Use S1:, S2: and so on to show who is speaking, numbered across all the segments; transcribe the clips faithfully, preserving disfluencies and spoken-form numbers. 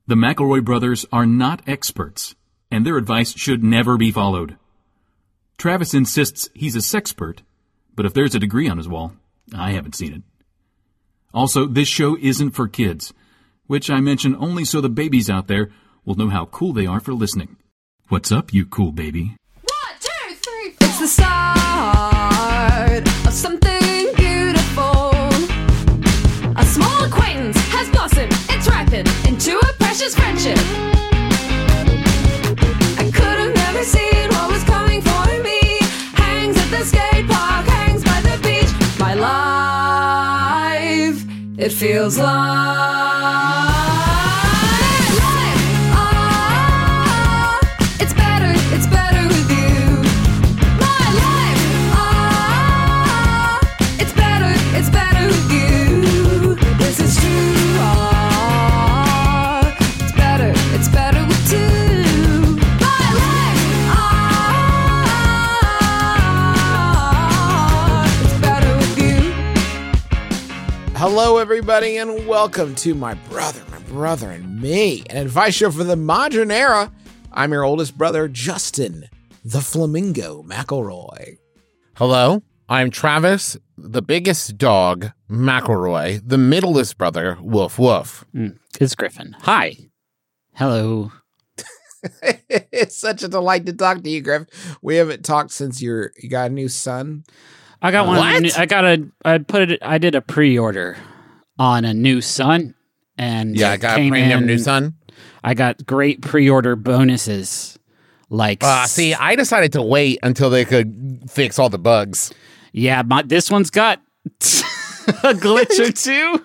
S1: The McElroy brothers are not experts, and their advice should never be followed. Travis insists he's a sexpert, but if there's a degree on his wall, I haven't seen it. Also, this show isn't for kids, which I mention only so the babies out there will know how cool they are for listening. What's up, you cool baby?
S2: One, two, three, four. It's the start of something beautiful. A small acquaintance has blossomed, it's ripened into a precious friendship. I could have never seen what was coming for me. Hangs at the skate park, hangs by the beach. My life, it feels like
S3: Hello, everybody, and welcome to My Brother, My Brother, and Me, an advice show for the modern era. I'm your oldest brother, Justin, the Flamingo McElroy.
S4: Hello, I'm Travis, the biggest dog, McElroy, the middleest brother, Woof Woof.
S5: Mm, it's Griffin. Hi. Hello.
S3: It's such a delight to talk to you, Griff. We haven't talked since you're, you got a new son.
S5: I got one.
S4: What?
S5: I got a. I put it. I did a pre-order on a new Sun, and
S4: Yeah, I got a
S5: came
S4: premium
S5: in,
S4: new Sun.
S5: I got great pre-order bonuses. Like,
S4: Uh, see, I decided to wait until they could fix all the bugs.
S5: yeah, my, this one's got a glitch or two.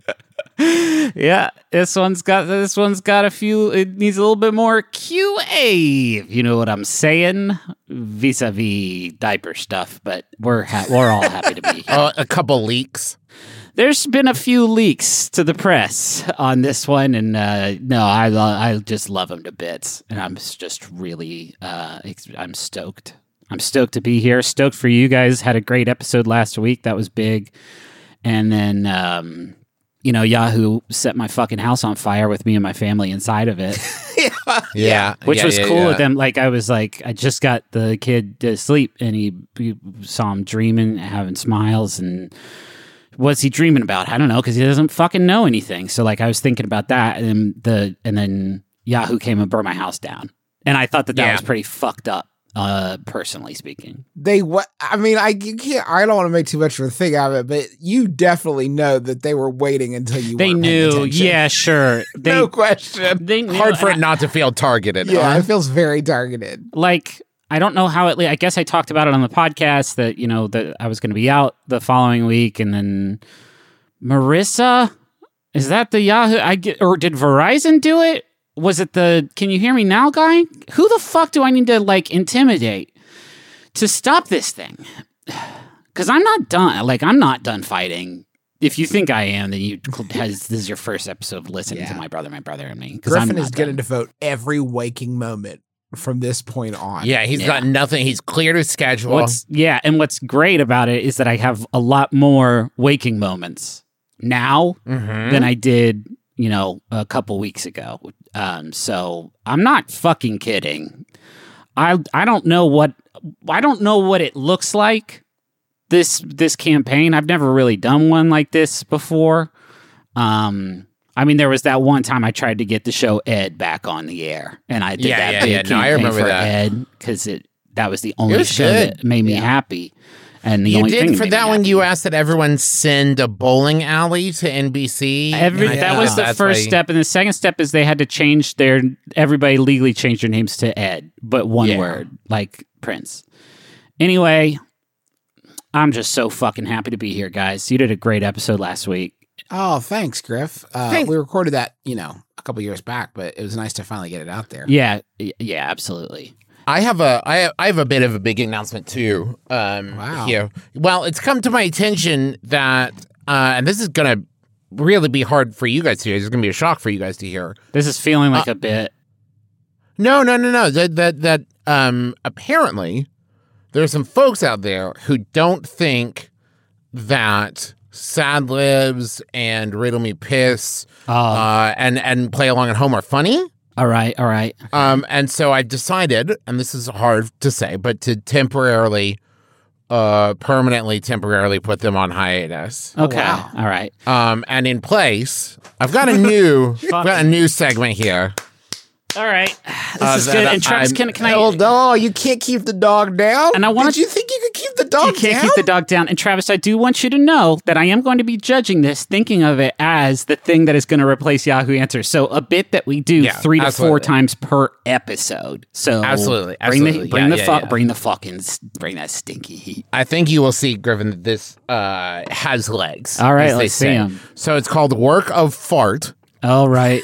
S5: Yeah, this one's got this one's got a few. It needs a little bit more Q A, if you know what I'm saying, vis-a-vis diaper stuff. But we're ha- we're all happy to be here.
S4: Uh, a couple leaks.
S5: There's been a few leaks to the press on this one, and uh, no, I lo- I just love them to bits, and I'm just really uh, ex- I'm stoked. I'm stoked to be here. Stoked for you guys. Had a great episode last week. That was big, and then. Um, You know, Yahoo set my fucking house on fire with me and my family inside of it.
S4: Yeah. yeah.
S5: Which
S4: yeah,
S5: was
S4: yeah,
S5: cool
S4: yeah.
S5: with them. Like, I was like, I just got the kid to sleep and he, he saw him dreaming, having smiles. And what's he dreaming about? I don't know, because he doesn't fucking know anything. So, like, I was thinking about that. And the and then Yahoo came and burned my house down. And I thought that that
S4: Yeah.
S5: was pretty fucked up, uh, personally speaking.
S3: They what? I mean, I you can't. I don't want to make too much of a thing out of it, but you definitely know that they were waiting until you.
S5: They
S3: weren't paying
S5: knew.
S3: attention.
S5: Yeah, sure. They,
S3: no question.
S5: They knew.
S4: Hard for
S5: and
S4: it not to feel targeted.
S3: Yeah,
S4: huh?
S3: it feels very targeted.
S5: like I don't know how it. I guess I talked about it on the podcast that you know that I was going to be out the following week, and then Marissa, is that the Yahoo? I get, or did Verizon do it? Was it the Can You Hear Me Now guy? Who the fuck do I need to like intimidate to stop this thing? Because I'm not done. Like I'm not done fighting. If you think I am, then you has this is your first episode of listening
S3: Yeah.
S5: to My Brother, My Brother, and Me. 'Cause
S3: Griffin
S5: I'm
S3: is
S5: not
S3: going to
S5: done.
S3: devote every waking moment from this point on.
S4: Yeah, he's
S5: Yeah.
S4: got nothing. He's cleared his schedule.
S5: What's yeah, and what's great about it is that I have a lot more waking moments now
S4: Mhm.
S5: than I did, you know, a couple weeks ago. Um, so I'm not fucking kidding. I I don't know what I don't know what it looks like. This this campaign. I've never really done one like this before. Um, I mean, there was that one time I tried to get the show Ed back on the air, and I did
S4: Yeah,
S5: that
S4: yeah,
S5: big
S4: yeah. No, I
S5: campaign
S4: remember
S5: for
S4: that.
S5: Ed because it that was the only
S4: was
S5: show
S4: good.
S5: that made me happy. And the
S4: You
S5: only thing
S4: did for
S5: made
S4: that
S5: me
S4: one.
S5: happy.
S4: You asked that everyone send a bowling alley to N B C.
S5: Every,
S4: and I
S5: that
S4: think
S5: was the
S4: that's
S5: first
S4: why-
S5: step, and the second step is they had to change their. Everybody legally changed their names to Ed, but one
S4: Yeah.
S5: word, like Prince. Anyway, I'm just so fucking happy to be here, guys. You did a great episode last week.
S3: Oh, thanks, Griff. Uh,
S4: Thank-
S3: we recorded that, you know, a couple years back, but it was nice to finally get it out there.
S5: Yeah, y- yeah, absolutely.
S4: I have a I have, I have a bit of a big announcement too. Um,
S3: Wow.
S4: Here, well, it's come to my attention that, uh, and this is gonna really be hard for you guys to hear. It's gonna be a shock for you guys to hear.
S5: This is feeling like
S4: Uh,
S5: a bit.
S4: No, no, no, no. That that that um, apparently there are some folks out there who don't think that Sad Libs and Riddle Me Piss,
S5: Oh.
S4: uh, and and Play Along at Home are funny.
S5: All right, all right.
S4: Um, and so I decided, and this is hard to say, but to temporarily, uh, permanently, temporarily put them on hiatus.
S5: Okay,
S3: wow.
S5: all right.
S4: Um, and in place, I've got a new, I've got a new segment here.
S5: All right. This
S4: Uh,
S5: is
S4: that
S5: good.
S4: I-
S5: And Travis,
S4: I'm-
S5: can, can I...
S3: Oh no, you can't keep the dog down.
S5: And I wanna-
S3: Did you think you could keep the dog
S5: You can't
S3: down?
S5: keep the dog down. And Travis, I do want you to know that I am going to be judging this, thinking of it as the thing that is going to replace Yahoo Answers. So a bit that we do
S4: Yeah,
S5: three to four
S4: absolutely.
S5: times per episode. So
S4: Absolutely,
S5: bring the
S4: absolutely.
S5: bring
S4: Yeah,
S5: the
S4: yeah,
S5: fu-
S4: yeah.
S5: bring the fucking bring that stinky heat.
S4: I think you will see, Griffin, that this uh, has legs.
S5: All right,
S4: as they
S5: let's see
S4: say.
S5: 'em.
S4: So it's called Work of Fart.
S5: All right.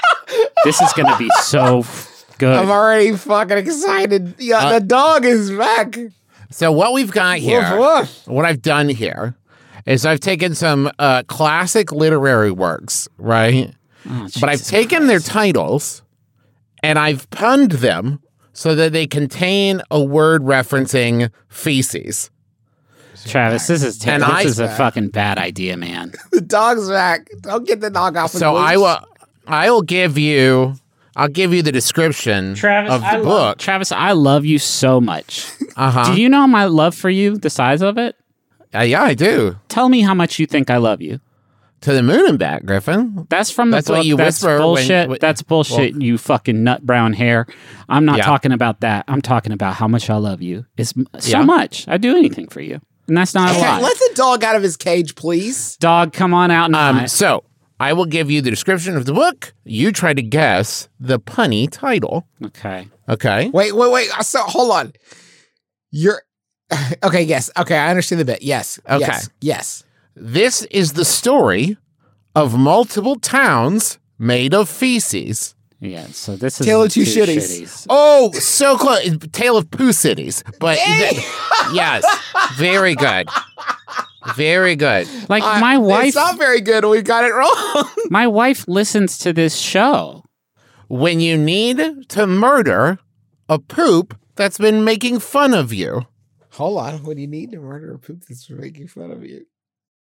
S5: This is going to be so good.
S3: I'm already fucking excited. Yeah,
S4: Uh,
S3: the dog is back.
S4: So what we've got here,
S3: Woof, woof.
S4: what I've done here, is I've taken some uh, classic literary works, right?
S5: Oh,
S4: But I've
S5: Jesus
S4: taken their
S5: Christ.
S4: titles and I've punned them so that they contain a word referencing feces.
S5: Travis, this is ter-
S4: And
S5: this
S4: I-
S5: is a fucking bad idea, man.
S3: The dog's back. Don't get the dog off. his
S4: So I
S3: leash.
S4: will, I will give you, I'll give you the description
S5: Travis,
S4: of the
S5: I
S4: book.
S5: love, Travis, I love you so much.
S4: Uh huh.
S5: Do you know my love for you, the size of it?
S4: Uh, yeah, I do.
S5: Tell me how much you think I love you.
S4: To the moon and back, Griffin.
S5: That's from the
S4: That's
S5: book.
S4: what you
S5: That's
S4: whisper when-
S5: bullshit.
S4: when-
S5: That's bullshit. you fucking nut brown hair. I'm not
S4: Yeah.
S5: talking about that. I'm talking about how much I love you. It's m- so
S4: Yeah.
S5: much. I do anything for you, and that's not a
S3: Okay,
S5: lie.
S3: let the dog out of his cage, please.
S5: Dog, come on out and
S4: Um,
S5: hunt.
S4: so I will give you the description of the book. You try to guess the punny title.
S5: Okay.
S4: Okay.
S3: Wait, wait, wait. Uh, So hold on. You're okay. Yes. Okay, I understand the bit. Yes.
S4: Okay.
S3: Yes. Yes.
S4: This is the story of multiple towns made of feces.
S5: Yeah. So this is
S3: Tale
S5: the
S3: of two shitties.
S4: Oh, so close. Tale of Pooh Cities. But th- yes, very good. Very good.
S5: Like
S3: Uh,
S5: my wife.
S3: It's not very good. We got it wrong.
S5: My wife listens to this show.
S4: When you need to murder a poop that's been making fun of you.
S3: Hold on. What do you need to murder a poop that's making fun of you?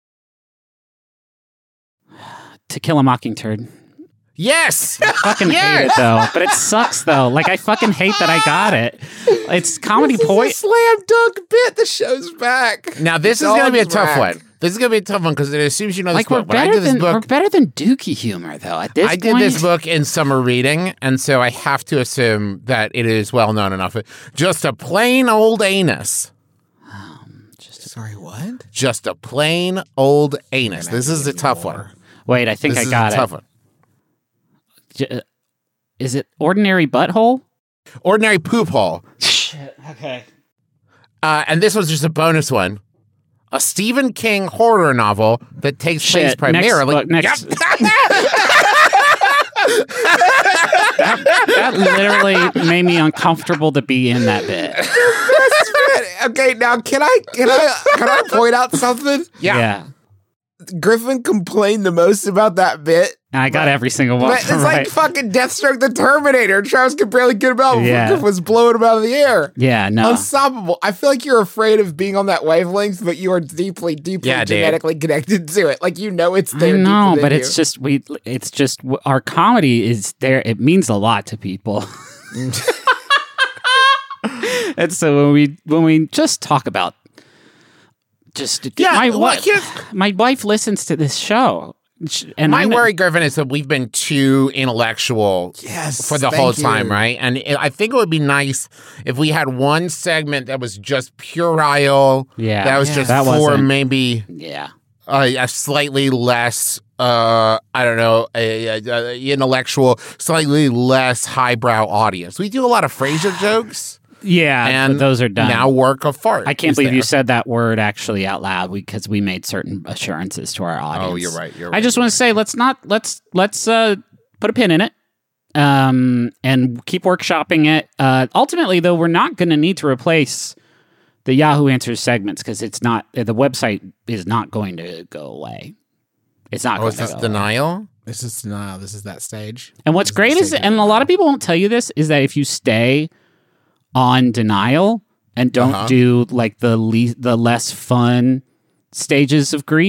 S5: To Kill a Mockingbird.
S4: Yes.
S5: I fucking hate it though, but it sucks though. Like I fucking hate that I got it. It's comedy
S3: This is
S5: point.
S3: a slam dunk bit. The show's back.
S4: Now this is going to be a
S3: Dog's
S4: tough
S3: back.
S4: one. This is going to be a tough one because it assumes you know this
S5: Like we're
S4: book. When I
S5: better
S4: did this
S5: than we're
S4: book,
S5: better than Dookie humor though. At this
S4: I did
S5: point,
S4: this book in summer reading, and so I have to assume that it is well known enough. Just a plain old anus.
S3: Sorry, what?
S4: Just a plain old anus. This is a tough one.
S5: Wait, I think
S4: This
S5: I
S4: is
S5: got
S4: a
S5: it.
S4: tough one.
S5: J- Is it ordinary butthole?
S4: Ordinary poop hole.
S5: Shit. Okay.
S4: Uh, and this was just a bonus one. A Stephen King horror novel that takes place
S5: Shit.
S4: primarily.
S5: Next book, next-
S4: Yep.
S5: That literally made me uncomfortable to be in that bit.
S3: Okay, now can I can I can I point out something?
S4: Yeah.
S5: Yeah.
S3: Griffin complained the most about that bit.
S5: And I got every single one.
S3: But it's
S5: right.
S3: like fucking Deathstroke the Terminator. Travis could barely get him out.
S5: Yeah.
S3: Griffin was blowing him out of the air.
S5: yeah, no.
S3: Unstoppable. I feel like you're afraid of being on that wavelength, but you are deeply, deeply
S4: Yeah, dude.
S3: genetically connected to it. Like you know it's
S5: I
S3: there.
S5: know,
S3: deeper
S5: but
S3: than
S5: it's
S3: you.
S5: just we. It's just w- our comedy is there. It means a lot to people. And so when we when we just talk about just
S4: Yeah,
S5: my
S4: well,
S5: wife
S4: here's-
S5: my wife listens to this show, Sh- and
S4: My
S5: I kn-
S4: worry, Griffin, is that we've been too intellectual
S3: Yes,
S4: for the
S3: thank
S4: whole
S3: you.
S4: time, right? And it, I think it would be nice if we had one segment that was just puerile.
S5: Yeah,
S4: that was
S5: yeah,
S4: just
S5: that
S4: for
S5: wasn't-
S4: maybe
S5: yeah.
S4: a, a slightly less, uh, I don't know, a, a, a intellectual, slightly less highbrow audience. We do a lot of Frasier jokes,
S5: Yeah,
S4: and
S5: but those are done.
S4: now work of fart.
S5: I can't
S4: is
S5: believe you
S4: there.
S5: said that word actually out loud because we made certain assurances to our audience.
S4: Oh, you're right. You're
S5: I
S4: right.
S5: just want to say let's not let's let's uh, put a pin in it, um, and keep workshopping it. Uh, ultimately, though, we're not going to need to replace the Yahoo Answers segments because it's not the website is not going to go away. It's not.
S4: Oh,
S5: going
S4: is
S5: to
S4: this
S5: go away.
S4: denial?
S3: This is no. This is that stage.
S5: And what's
S3: This
S5: great
S3: the
S5: is,
S3: stage
S5: and
S3: of
S5: a
S3: it.
S5: lot of people won't tell you this, is that if you stay on denial and don't
S4: Uh-huh.
S5: do like the le- the less fun stages of grief,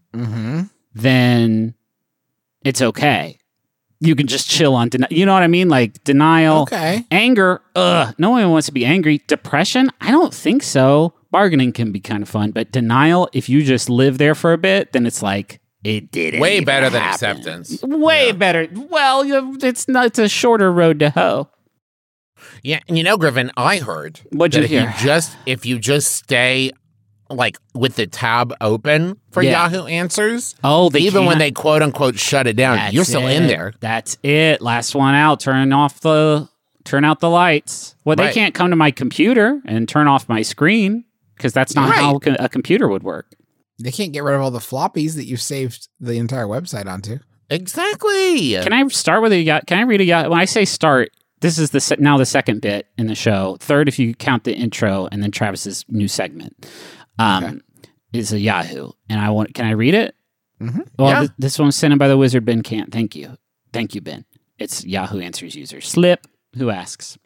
S3: Mm-hmm.
S5: then it's okay. You can just chill on denial. You know what I mean? Like denial,
S3: Okay.
S5: anger. Ugh, no one wants to be angry. Depression? I don't think so. Bargaining can be kind of fun, but denial, if you just live there for a bit, then it's like, it didn't
S4: Way
S5: even
S4: better than
S5: happen.
S4: acceptance.
S5: Way better. Well, you- it's not. It's a shorter road to hoe.
S4: Yeah, and you know, Griffin, I heard
S5: What'd
S4: that
S5: you
S4: if
S5: hear?
S4: you just if you just stay like with the tab open for
S5: Yeah.
S4: Yahoo Answers,
S5: Oh, they
S4: even when
S5: can't-
S4: they quote unquote shut it down,
S5: That's
S4: you're still in
S5: it.
S4: there.
S5: That's it. Last one out. Turn off the turn out the lights. Well, they
S4: Right.
S5: can't come to my computer and turn off my screen because that's not
S4: Right.
S5: how co- a computer would work.
S3: They can't get rid of all the floppies that you've saved the entire website onto.
S4: Exactly.
S5: Can I start with a yacht? Can I read a yacht? When I say start, this is the se- now the second bit in the show. Third, if you count the intro, and then Travis's new segment um,
S3: Okay.
S5: is a Yahoo. And I want. Can I read it?
S3: Mm-hmm.
S5: Well,
S4: Yeah.
S5: th- this one was sent in by the wizard Ben Cant. Thank you, thank you, Ben. It's Yahoo Answers user Slip who asks,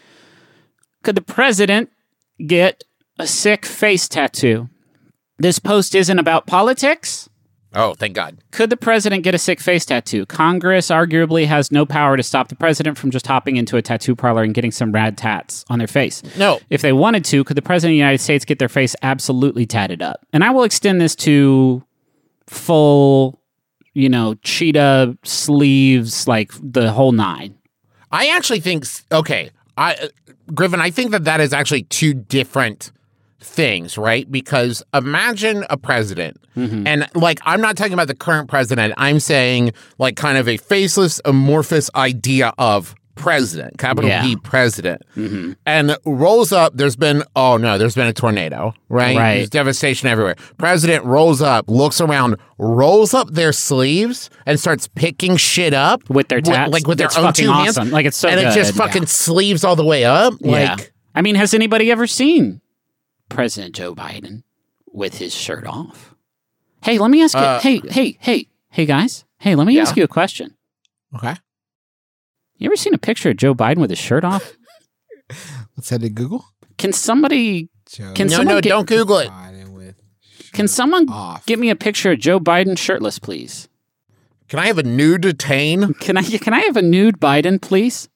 S5: "Could the president get a sick face tattoo? This post isn't about politics."
S4: Oh, thank God.
S5: Could the president get a sick face tattoo? Congress arguably has no power to stop the president from just hopping into a tattoo parlor and getting some rad tats on their face.
S4: No.
S5: If they wanted to, could the president of the United States get their face absolutely tatted up? And I will extend this to full, you know, cheetah sleeves, like the whole nine.
S4: I actually think s- okay, I uh, Griffin, I think that that is actually two different things, right? Because imagine a president, and like I'm not talking about the current president. I'm saying like kind of a faceless, amorphous idea of president, capital
S5: Yeah.
S4: P president, and rolls up. There's been oh no, there's been a tornado, right?
S5: Right.
S4: There's devastation everywhere. President rolls up, looks around, rolls up their sleeves, and starts picking shit up
S5: With their tats?
S4: like with their
S5: It's
S4: own
S5: fucking
S4: two hands.
S5: awesome. Like, it's so
S4: and it just
S5: good.
S4: fucking sleeves all the way up.
S5: Yeah.
S4: Like
S5: I mean, has anybody ever seen President Joe Biden with his shirt off? Hey, let me ask you.
S4: Uh,
S5: hey, hey, hey, hey, guys. Hey, let me
S4: Yeah.
S5: ask you a question.
S3: Okay.
S5: You ever seen a picture of Joe Biden with his shirt off?
S3: Let's head to Google.
S5: Can somebody
S3: Joe
S5: Can
S4: no,
S5: someone
S4: no,
S5: get-
S4: don't Google it.
S3: Biden with
S5: can
S3: shirt
S5: someone
S3: off.
S5: get me a picture of Joe Biden shirtless, please?
S4: Can I have a nude detain?
S5: Can I can I have a nude Biden, please?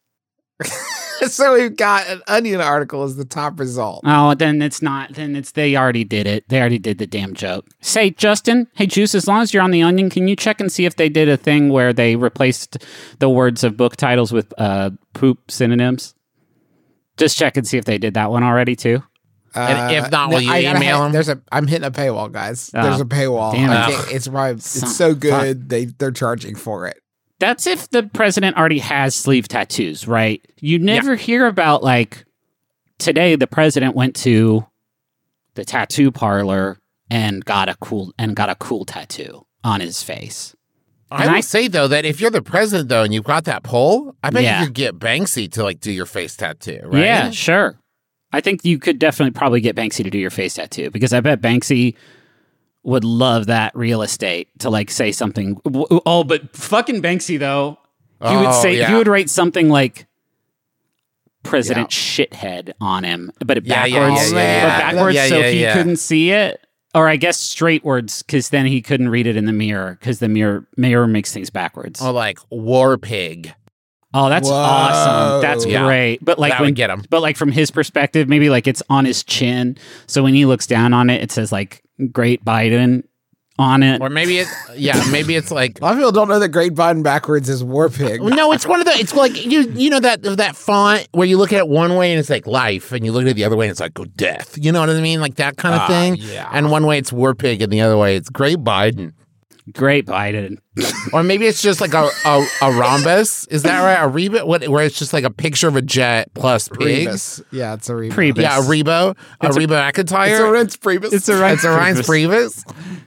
S3: So we've got an Onion article as the top result.
S5: Oh, then it's not. Then it's they already did it. They already did the damn joke. Say, Justin, hey Juice, as long as you're on the Onion, can you check and see if they did a thing where they replaced the words of book titles with uh, poop synonyms? Just check and see if they did that one already too.
S4: And if not, will you
S3: I gotta
S4: email
S3: hit-
S4: him?
S3: There's a. I'm hitting a paywall, guys.
S5: Oh,
S3: there's a paywall.
S5: damn
S3: I
S5: it.
S3: can't- it's probably,
S5: Son-
S3: it's so good. They they're charging for it.
S5: That's if the president already has sleeve tattoos, right? You never hear about like today the president went to the tattoo parlor and got a cool and got a cool tattoo on his face.
S4: I
S5: And
S4: will
S5: I-
S4: say though that if you're the president though and you've got that poll, I bet
S5: Yeah.
S4: you could get Banksy to like do your face tattoo, right?
S5: Yeah, sure. I think you could definitely probably get Banksy to do your face tattoo because I bet Banksy would love that real estate to like say something. w- Oh, but fucking Banksy though, he would
S4: Oh,
S5: say he
S4: yeah.
S5: would write something like President Shithead on him, but it
S4: Yeah,
S5: backwards,
S4: yeah, yeah, yeah,
S5: but
S4: yeah.
S5: backwards,
S4: Yeah,
S5: so
S4: yeah,
S5: he
S4: yeah.
S5: couldn't see it. Or I guess straight words because then he couldn't read it in the mirror because the mirror mirror makes things backwards.
S4: Or like War Pig.
S5: Oh, that's
S3: Whoa.
S5: awesome. That's
S4: Yeah.
S5: great. But like
S4: That
S5: when,
S4: would get him.
S5: But like from his perspective, maybe like it's on his chin. So when he looks down on it, it says like Great Biden on it.
S4: Or maybe it yeah, maybe it's like
S3: A lot of people don't know that Great Biden backwards is War Pig.
S4: no, it's one of the. It's like you, you know that that font where you look at it one way and it's like life, and you look at it the other way and it's like oh, death. You know what I mean? Like that kind of
S3: Ah,
S4: thing.
S3: yeah.
S4: And one way it's War Pig, and the other way it's Great Biden.
S5: Great Biden.
S4: Or maybe it's just like a a, a rhombus. Is that right? A reba? What? Where it's just like a picture of a jet plus pigs.
S3: Rebus. Yeah, it's a Rebus.
S5: Priebus.
S4: Yeah, a Rebo, a
S5: It's a-
S4: Rebo
S3: It's a
S4: McIntyre.
S3: Reince Priebus.
S5: It's a Reince
S4: It's a Ryan's Prius.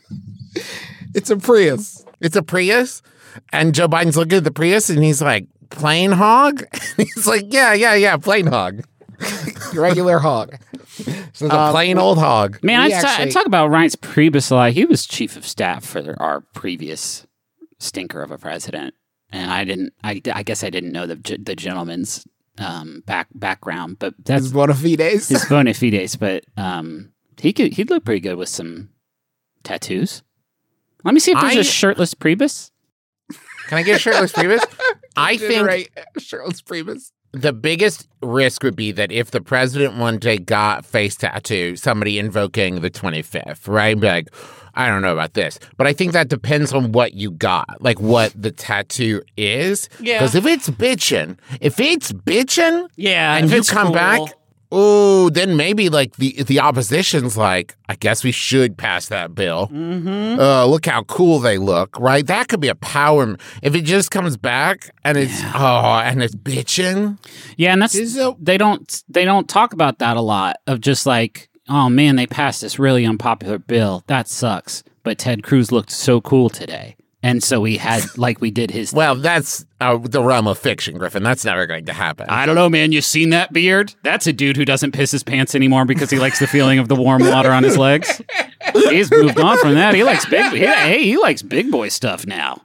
S3: It's a Prius.
S4: It's a Prius, and Joe Biden's looking at the Prius, and he's like, "Plain hog." he's like, "Yeah, yeah, yeah, plain hog.
S3: Regular hog.
S4: So the plain old hog."
S5: Man, I,
S3: We
S5: ta- I
S3: actually-
S5: talk about Reince Priebus a lot. He was chief of staff for our previous stinker of a president. And I didn't, I, I guess I didn't know the, ge- the gentleman's um, back background, but that's
S3: His bona fides.
S5: his bona fides. But um, he could, he'd look pretty good with some tattoos. Let me see if there's
S4: I-
S5: a shirtless Priebus.
S4: Can I get a shirtless Priebus? I think
S3: Generate shirtless Priebus.
S4: the biggest risk would be that if the president one day got face tattoo, somebody invoking the twenty-fifth, right? Be like, I don't know about this. But I think that depends on what you got, like what the tattoo is.
S5: Yeah.
S4: Because if it's bitching, if it's bitching,
S5: Yeah,
S4: and
S5: if
S4: you
S5: it's
S4: come
S5: cool.
S4: back, oh, then maybe like the the opposition's like, I guess we should pass that bill. Mm-hmm. Uh, look how cool they look, right? That could be a power. If it just comes back and it's oh, and it's bitching.
S5: Yeah, and that's
S3: Is it-
S5: they don't they don't talk about that a lot. Of just like, oh man, they passed this really unpopular bill. That sucks. But Ted Cruz looked so cool today, and so we had like we did his.
S4: Well, that's uh, the realm of fiction, Griffin. That's never going to happen.
S5: I don't know, man. You seen that beard? That's a dude who doesn't piss his pants anymore because he likes the feeling of the warm water on his legs. He's moved on from that. He likes big. He, hey, he likes big boy stuff now.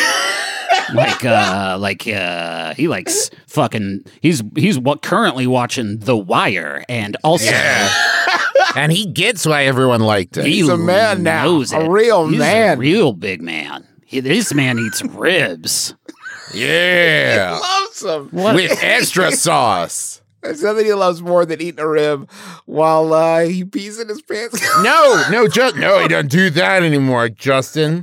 S5: Like, uh, like, uh, he likes fucking. He's he's what currently watching The Wire, and also
S4: And he gets why everyone liked it.
S5: he
S3: He's a man now,
S5: knows
S3: a
S5: it.
S3: real
S5: He's
S3: man.
S5: a real big man. He, this man eats ribs.
S4: yeah,
S3: Loves him.
S5: What?
S4: with extra sauce.
S3: There's nothing he loves more than eating a rib while uh, he pees in his pants.
S4: No, no, just no. He doesn't do that anymore, Justin.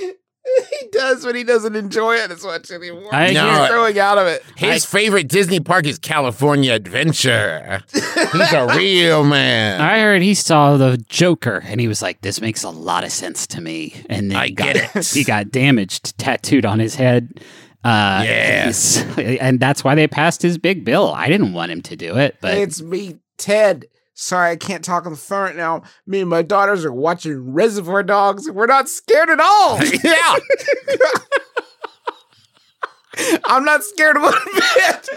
S3: He does, but he doesn't enjoy it as much anymore.
S5: I
S3: He's
S4: hear-
S3: growing out of it.
S4: His favorite Disney park is California Adventure. He's a real man.
S5: I heard he saw the Joker and he was like, "This makes a lot of sense to me." And then
S4: I
S5: he got,
S4: get it.
S5: He got damaged, tattooed on his head. Uh,
S4: Yes.
S5: he's- and that's why they passed his big bill. I didn't want him to do it, but
S3: It's me, Ted. Sorry, I can't talk on the phone right now. Me and my daughters are watching Reservoir Dogs, and we're not scared at all.
S4: yeah.
S3: I'm not scared one bit.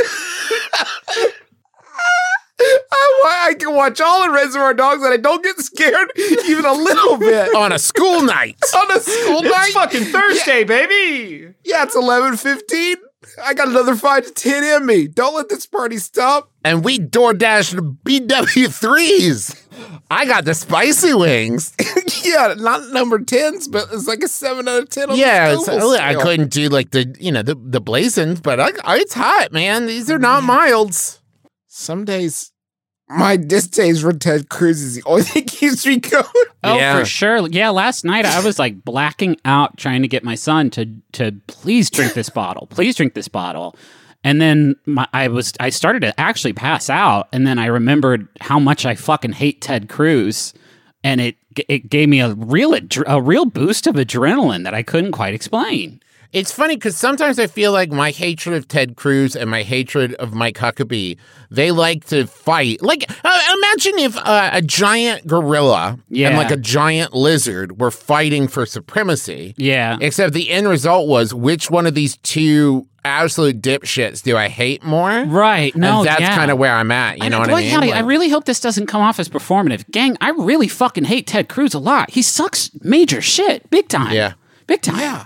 S3: I, wa- I can watch all the Reservoir Dogs, and I don't get scared even a little bit.
S4: On a school night.
S3: On a school night?
S5: fucking Thursday, baby.
S3: Yeah, it's eleven fifteen. I got another five to ten in me. Don't let this party stop.
S4: And we door dashed B W threes. I got the spicy wings.
S3: Yeah, not number tens, but it's like a seven out of ten on
S4: Yeah,
S3: the
S4: it's,
S3: Scoville
S4: I
S3: scale.
S4: couldn't do like the you know the the blazons, but I, I, it's hot, man. These are not milds.
S3: Some days, my distaste for Ted Cruz is the only thing that keeps me going.
S5: Oh,
S4: Yeah.
S5: for sure. Yeah, last night I was like blacking out trying to get my son to to please drink this bottle. Please drink this bottle. And then my, I was I started to actually pass out, and then I remembered how much I fucking hate Ted Cruz, and it it gave me a real adre- a real boost of adrenaline that I couldn't quite explain.
S4: It's funny because sometimes I feel like my hatred of Ted Cruz and my hatred of Mike Huckabee, they like to fight. Like, uh, imagine if uh, a giant gorilla
S5: Yeah.
S4: and like a giant lizard were fighting for supremacy.
S5: Yeah.
S4: Except the end result was, which one of these two absolute dipshits do I hate more?
S5: Right. No,
S4: and that's
S5: yeah.
S4: kind of where I'm at. You
S5: I
S4: know
S5: know,
S4: what
S5: boy,
S4: I mean?
S5: howdy,
S4: Like-
S5: I really hope this doesn't come off as performative. Gang, I really fucking hate Ted Cruz a lot. He sucks major shit. Big time.
S4: Yeah.
S5: Big time.
S3: Yeah.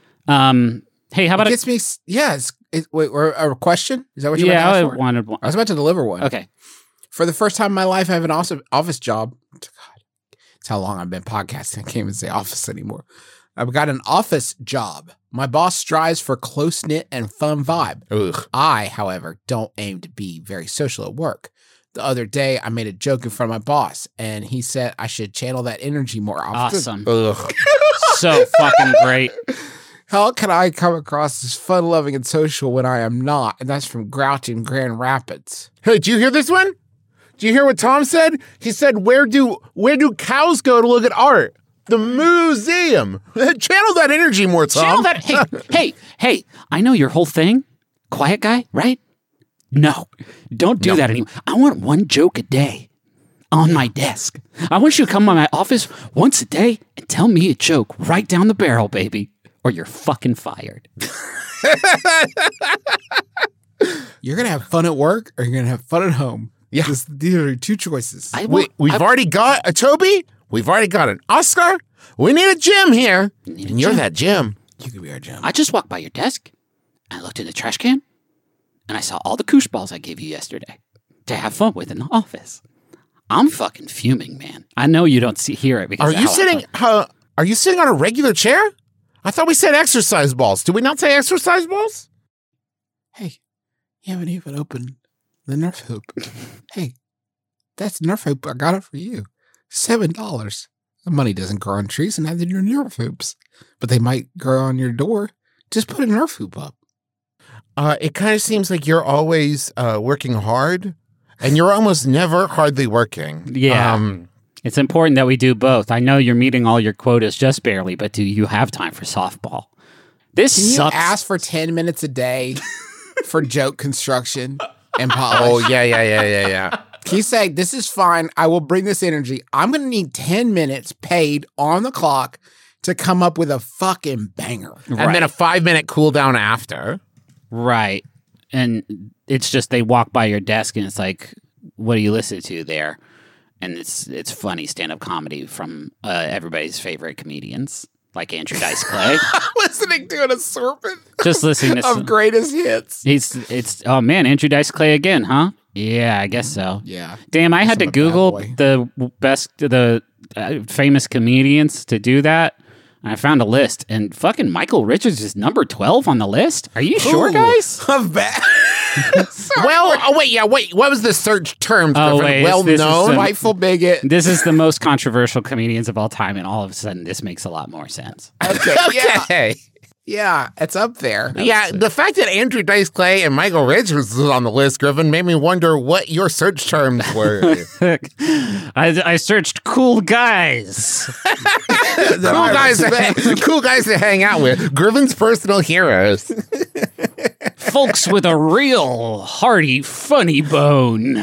S5: Um, hey, how about
S3: It
S5: a,
S3: gets me. s- Yeah. It's, it, wait, or a question? Is that what you
S5: yeah,
S3: want
S5: I
S3: to ask for?
S5: wanted one.
S3: I was about to deliver one.
S5: Okay.
S3: For the first time in my life, I have an office, office job. God, it's how long I've been podcasting. I can't even say office anymore. I've got an office job. My boss strives for close knit and fun vibe.
S4: Ugh.
S3: I, however, don't aim to be very social at work. The other day, I made a joke in front of my boss, and he said I should channel that energy more often.
S5: Awesome.
S4: Ugh.
S5: So fucking great.
S3: How can I come across as fun loving and social when I am not? And that's from Grouch in Grand Rapids.
S4: Hey, did you hear this one? Did you hear what Tom said? He said, "Where do where do cows go to look at art? The museum." Channel that energy more, Tom.
S5: Channel that. Hey, hey, hey, I know your whole thing. Quiet guy, right? No, don't do that anymore. I want one joke a day on my desk. I want you to come to my office once a day and tell me a joke right down the barrel, baby, or you're fucking fired.
S3: You're going to have fun at work or you're going to have fun at home.
S4: Yeah.
S3: This, these are your two choices.
S5: I
S4: We,
S5: want,
S4: we've
S5: I,
S4: already got a Toby. We've already got an Oscar. We need a Jim here. And you're
S5: Jim.
S4: that Jim.
S3: you could be our Jim.
S5: I just walked by your desk. I looked in the trash can, and I saw all the koosh balls I gave you yesterday to have fun with in the office. I'm fucking fuming, man. I know you don't see hear it because
S4: Are
S5: of
S4: you
S5: how I
S4: sitting?
S5: look.
S4: Uh, Are you sitting on a regular chair? I thought we said exercise balls. Did we not say exercise balls?
S3: Hey, you haven't even opened the Nerf hoop. Hey, that's Nerf hoop. I got it for you. Seven dollars. The money doesn't grow on trees, and neither do Nerf hoops. But they might grow on your door. Just put a Nerf hoop up.
S4: Uh, it kind of seems like you're always uh, working hard, and you're almost never hardly working.
S5: Yeah.
S4: Um,
S5: It's important that we do both. I know you're meeting all your quotas just barely, but do you have time for softball? This
S3: Can you
S5: sucks.
S3: ask for ten minutes a day for joke construction and polish?
S4: oh, yeah, yeah, yeah, yeah, yeah.
S3: Can you say, this is fine. I will bring this energy. I'm going to need ten minutes paid on the clock to come up with a fucking banger.
S4: And then a five-minute cool down after.
S5: Right. And it's just they walk by your desk and it's like, what do you listen to there? And it's it's funny stand-up comedy from uh, everybody's favorite comedians, like Andrew Dice Clay.
S3: Listening to an assortment
S5: Just listening to
S3: of
S5: some,
S3: greatest hits.
S5: He's it's oh man, Andrew Dice Clay again, huh? Yeah, I guess so.
S3: Yeah.
S5: Damn, I had to
S3: I'm a bad
S5: Google
S3: boy.
S5: the best the uh, famous comedians to do that. And I found a list, and fucking Michael Richards is number twelve on the list. Are you sure,
S3: Ooh,
S5: guys?
S3: Of bad.
S4: Well, oh, wait, yeah, wait. What was the search term?
S5: Oh,
S4: Griffin?
S5: wait,
S4: well
S5: this is
S4: known?
S5: some-
S3: Rightful bigot.
S5: This is the most controversial comedians of all time, and all of a sudden, this makes a lot more sense.
S3: Okay. Yeah.
S4: Okay.
S3: Yeah. It's up there.
S4: Yeah, the fact that Andrew Dice Clay and Michael Richards was on the list, Griffin, made me wonder what your search terms were.
S5: I, I searched cool guys.
S4: cool guys, to, cool guys to hang out with. Griffin's personal heroes.
S5: Folks with a real hearty, funny bone.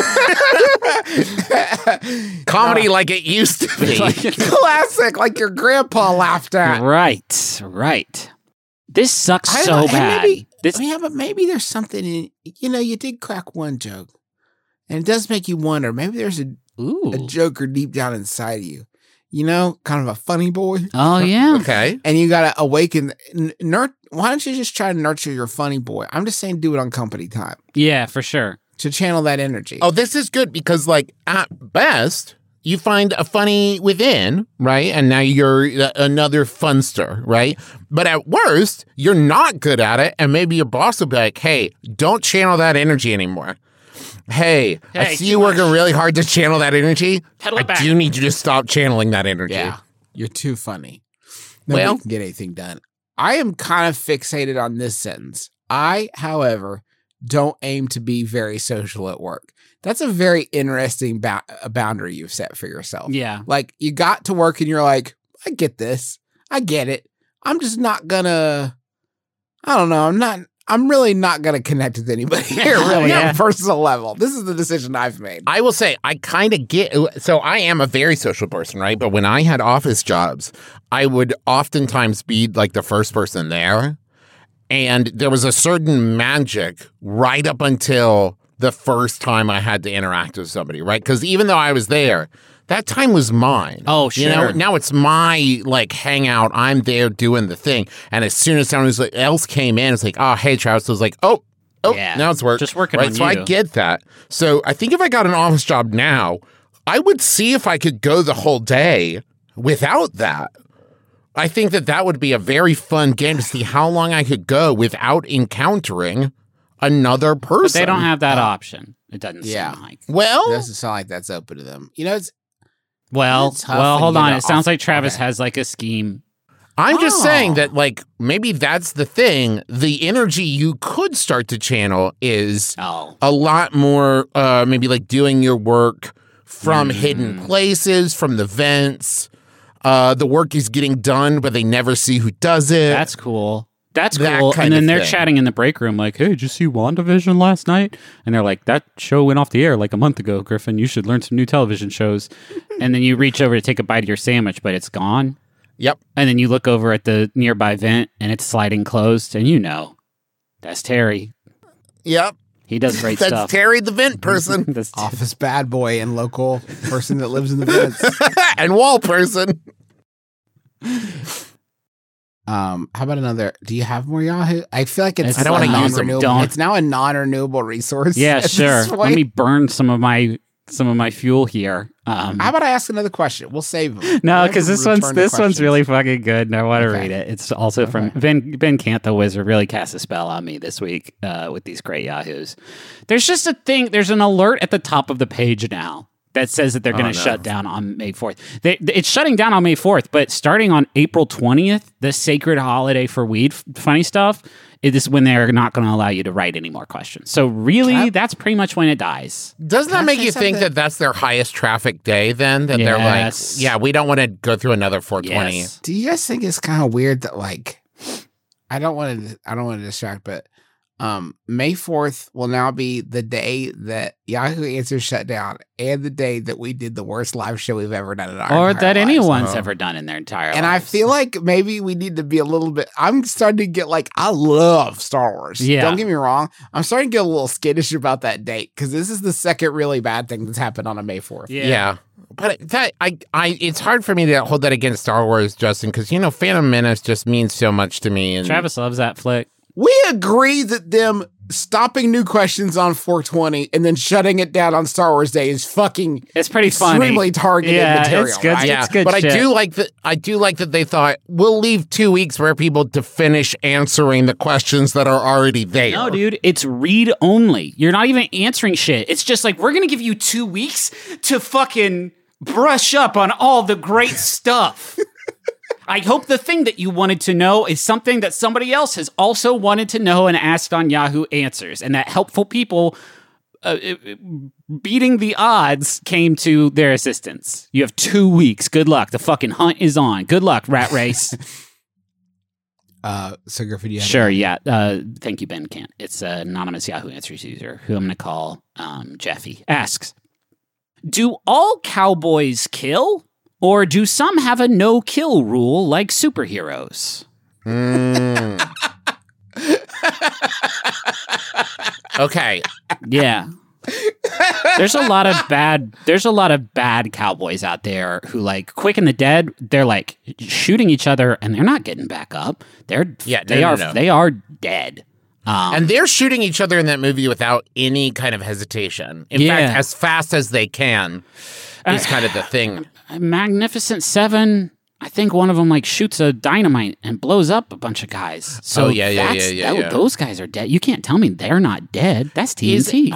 S4: Comedy like it used to be.
S3: Classic, like your grandpa laughed at.
S5: Right, right. This sucks
S3: I
S5: so
S3: don't- and
S5: bad.
S3: Maybe,
S5: This,
S3: yeah, but maybe there's something in, you know, you did crack one joke. And it does make you wonder, maybe there's a,
S5: ooh.
S3: a joker deep down inside of you. You know, kind of a funny boy.
S5: Oh, yeah.
S4: Okay.
S3: And you got to awaken. n- Nur- why don't you just try to nurture your funny boy? I'm just saying do it on company time
S5: Yeah, for sure.
S3: to channel that energy.
S4: Oh, this is good because, like, at best, you find a funny within, right? And now you're uh, another funster, right? But at worst, you're not good at it. And maybe your boss will be like, hey, don't channel that energy anymore. Hey, I
S5: Hey,
S4: see
S5: too
S4: you
S5: much.
S4: working really hard to channel that energy.
S5: Pedal it
S4: I
S5: back.
S4: do need you to stop channeling that energy.
S3: Yeah, you're too funny. Nobody
S4: Well-
S3: can get anything done. I am kind of fixated on this sentence. I, however, don't aim to be very social at work. That's a very interesting ba- a boundary you've set for yourself.
S5: Yeah.
S3: Like you got to work and you're like, I get this. I get it. I'm just not gonna, I don't know. I'm not, I'm really not gonna connect with anybody here really
S5: Yeah.
S3: on a personal level. This is the decision I've made.
S4: I will say, I kind of get, so I am a very social person, right? But when I had office jobs, I would oftentimes be like the first person there. And there was a certain magic right up until the first time I had to interact with somebody, right? Because even though I was there, that time was mine.
S5: Oh,
S4: You know,
S5: sure.
S4: now it's my like hangout. I'm there doing the thing. And as soon as someone else came in, it's like, oh, hey, Travis. I was like, oh, oh,
S5: Yeah.
S4: now it's work.
S5: Just working
S4: right?
S5: on
S4: So I
S5: you.
S4: get that. So I think if I got an office job now, I would see if I could go the whole day without that. I think that that would be a very fun game to see how long I could go without encountering another person.
S5: But they don't have that option. It doesn't
S3: Yeah.
S5: seem like.
S4: Well,
S3: It doesn't sound like that's open to them. You know, it's
S5: Well,
S3: It's tough
S5: well,
S3: when
S5: hold
S3: you
S5: on.
S3: get
S5: It sounds
S3: off-
S5: like Travis
S3: okay.
S5: has like a scheme.
S4: I'm just
S3: Oh.
S4: saying that, like, maybe that's the thing. The energy you could start to channel is
S5: Oh.
S4: a lot more, uh, maybe like doing your work from
S5: Mm.
S4: hidden places, from the vents. Uh, the work is getting done, but they never see who does it.
S5: That's cool. That's
S4: That
S5: cool.
S4: kind
S5: And then
S4: of
S5: they're
S4: thing.
S5: chatting in the break room like, hey, did you see WandaVision last night? And they're like, that show went off the air like a month ago, Griffin. You should learn some new television shows. And then you reach over to take a bite of your sandwich, but it's gone.
S4: Yep.
S5: And then you look over at the nearby vent and it's sliding closed. And you know, that's Terry.
S4: Yep.
S5: He does great
S4: That's
S5: stuff.
S4: Terry the vent person
S5: That's
S3: office bad boy and local person that lives in the vents.
S4: and wall person.
S3: Um, how about another? Do you have more Yahoo? I feel like it's
S5: I don't
S3: a
S5: wanna use
S4: them.
S3: non-renewable-
S5: Don't.
S3: It's now a non-renewable resource.
S5: Yeah,
S3: at
S5: sure.
S3: this
S5: Let
S3: point.
S5: me burn some of my some of my fuel here. Um,
S3: How about I ask another question? We'll save them.
S5: no,
S3: We'll
S5: because this
S3: return
S5: one's
S3: to
S5: this one's
S3: questions.
S5: really fucking good, and I want to
S3: Okay.
S5: read it. It's also from
S3: Okay.
S5: Ben Ben Cant, the wizard, really cast a spell on me this week uh, with these great yahoos. There's just a thing. There's an alert at the top of the page now that says that they're going to
S4: no.
S5: shut down on May fourth. They, it's shutting down on May fourth, but starting on April twentieth, the sacred holiday for weed, f- funny stuff, it is when they're not going to allow you to write any more questions. So really,
S3: Can I-
S5: that's pretty much when it dies.
S4: Doesn't
S3: Can I
S4: that make
S3: say
S4: you think
S3: something?
S4: that that's their highest traffic day then? That
S5: Yes.
S4: they're like, yeah, we don't want to go through another four twenty.
S5: Yes.
S3: Do you guys think it's kind of weird that like I don't want to I don't want to distract, but um May fourth will now be the day that Yahoo Answers shut down and the day that we did the worst live show we've ever done in our
S5: Or
S3: entire
S5: that
S3: lives.
S5: anyone's
S4: Uh-huh.
S5: ever done in their entire
S3: And I
S5: lives.
S3: feel like maybe we need to be a little bit. I'm starting to get like, I love Star Wars.
S5: Yeah.
S3: Don't get me wrong. I'm starting to get a little skittish about that date because this is the second really bad thing that's happened on a May fourth.
S5: Yeah.
S4: Yeah. But that I, I, it's hard for me to hold that against Star Wars, Justin, because you know, Phantom Menace just means so much to me. And
S5: Travis loves that flick.
S3: We agree that them stopping new questions on four twenty and then shutting it down on Star Wars Day is fucking
S5: It's pretty
S3: extremely
S5: funny.
S3: targeted
S5: Yeah,
S3: material.
S5: it's good.
S3: right?
S4: yeah,
S5: It's good
S4: but
S5: shit.
S4: I do like that. I do like that they thought we'll leave two weeks for people to finish answering the questions that are already there.
S5: No, dude, it's read only. You're not even answering shit. It's just like, we're going to give you two weeks to fucking brush up on all the great stuff. I hope the thing that you wanted to know is something that somebody else has also wanted to know and asked on Yahoo Answers, and that helpful people uh, beating the odds came to their assistance. You have two weeks. Good luck. The fucking hunt is on. Good luck, rat race.
S3: Uh, so Griffin, you have
S5: Sure, yeah. Uh, thank you, Ben Kant. It's an anonymous Yahoo Answers user who I'm going to call um, Jeffy. Asks, do all cowboys kill? Or do some have a no-kill rule like superheroes?
S4: Mm. Okay.
S5: Yeah. There's a lot of bad there's a lot of bad cowboys out there who, like, Quick and the Dead, they're like shooting each other and they're not getting back up. They're
S4: Yeah, no,
S5: they
S4: no,
S5: are
S4: no.
S5: they are dead. Um,
S4: And they're shooting each other in that movie without any kind of hesitation. In
S5: Yeah.
S4: fact, as fast as they can is kind of the thing.
S5: Magnificent Seven, I think one of them like shoots a dynamite and blows up a bunch of guys. So
S4: Oh, yeah, yeah,
S5: that's-
S4: yeah, yeah,
S5: that-
S4: yeah.
S5: those guys are dead. You can't tell me they're not dead. That's T N T.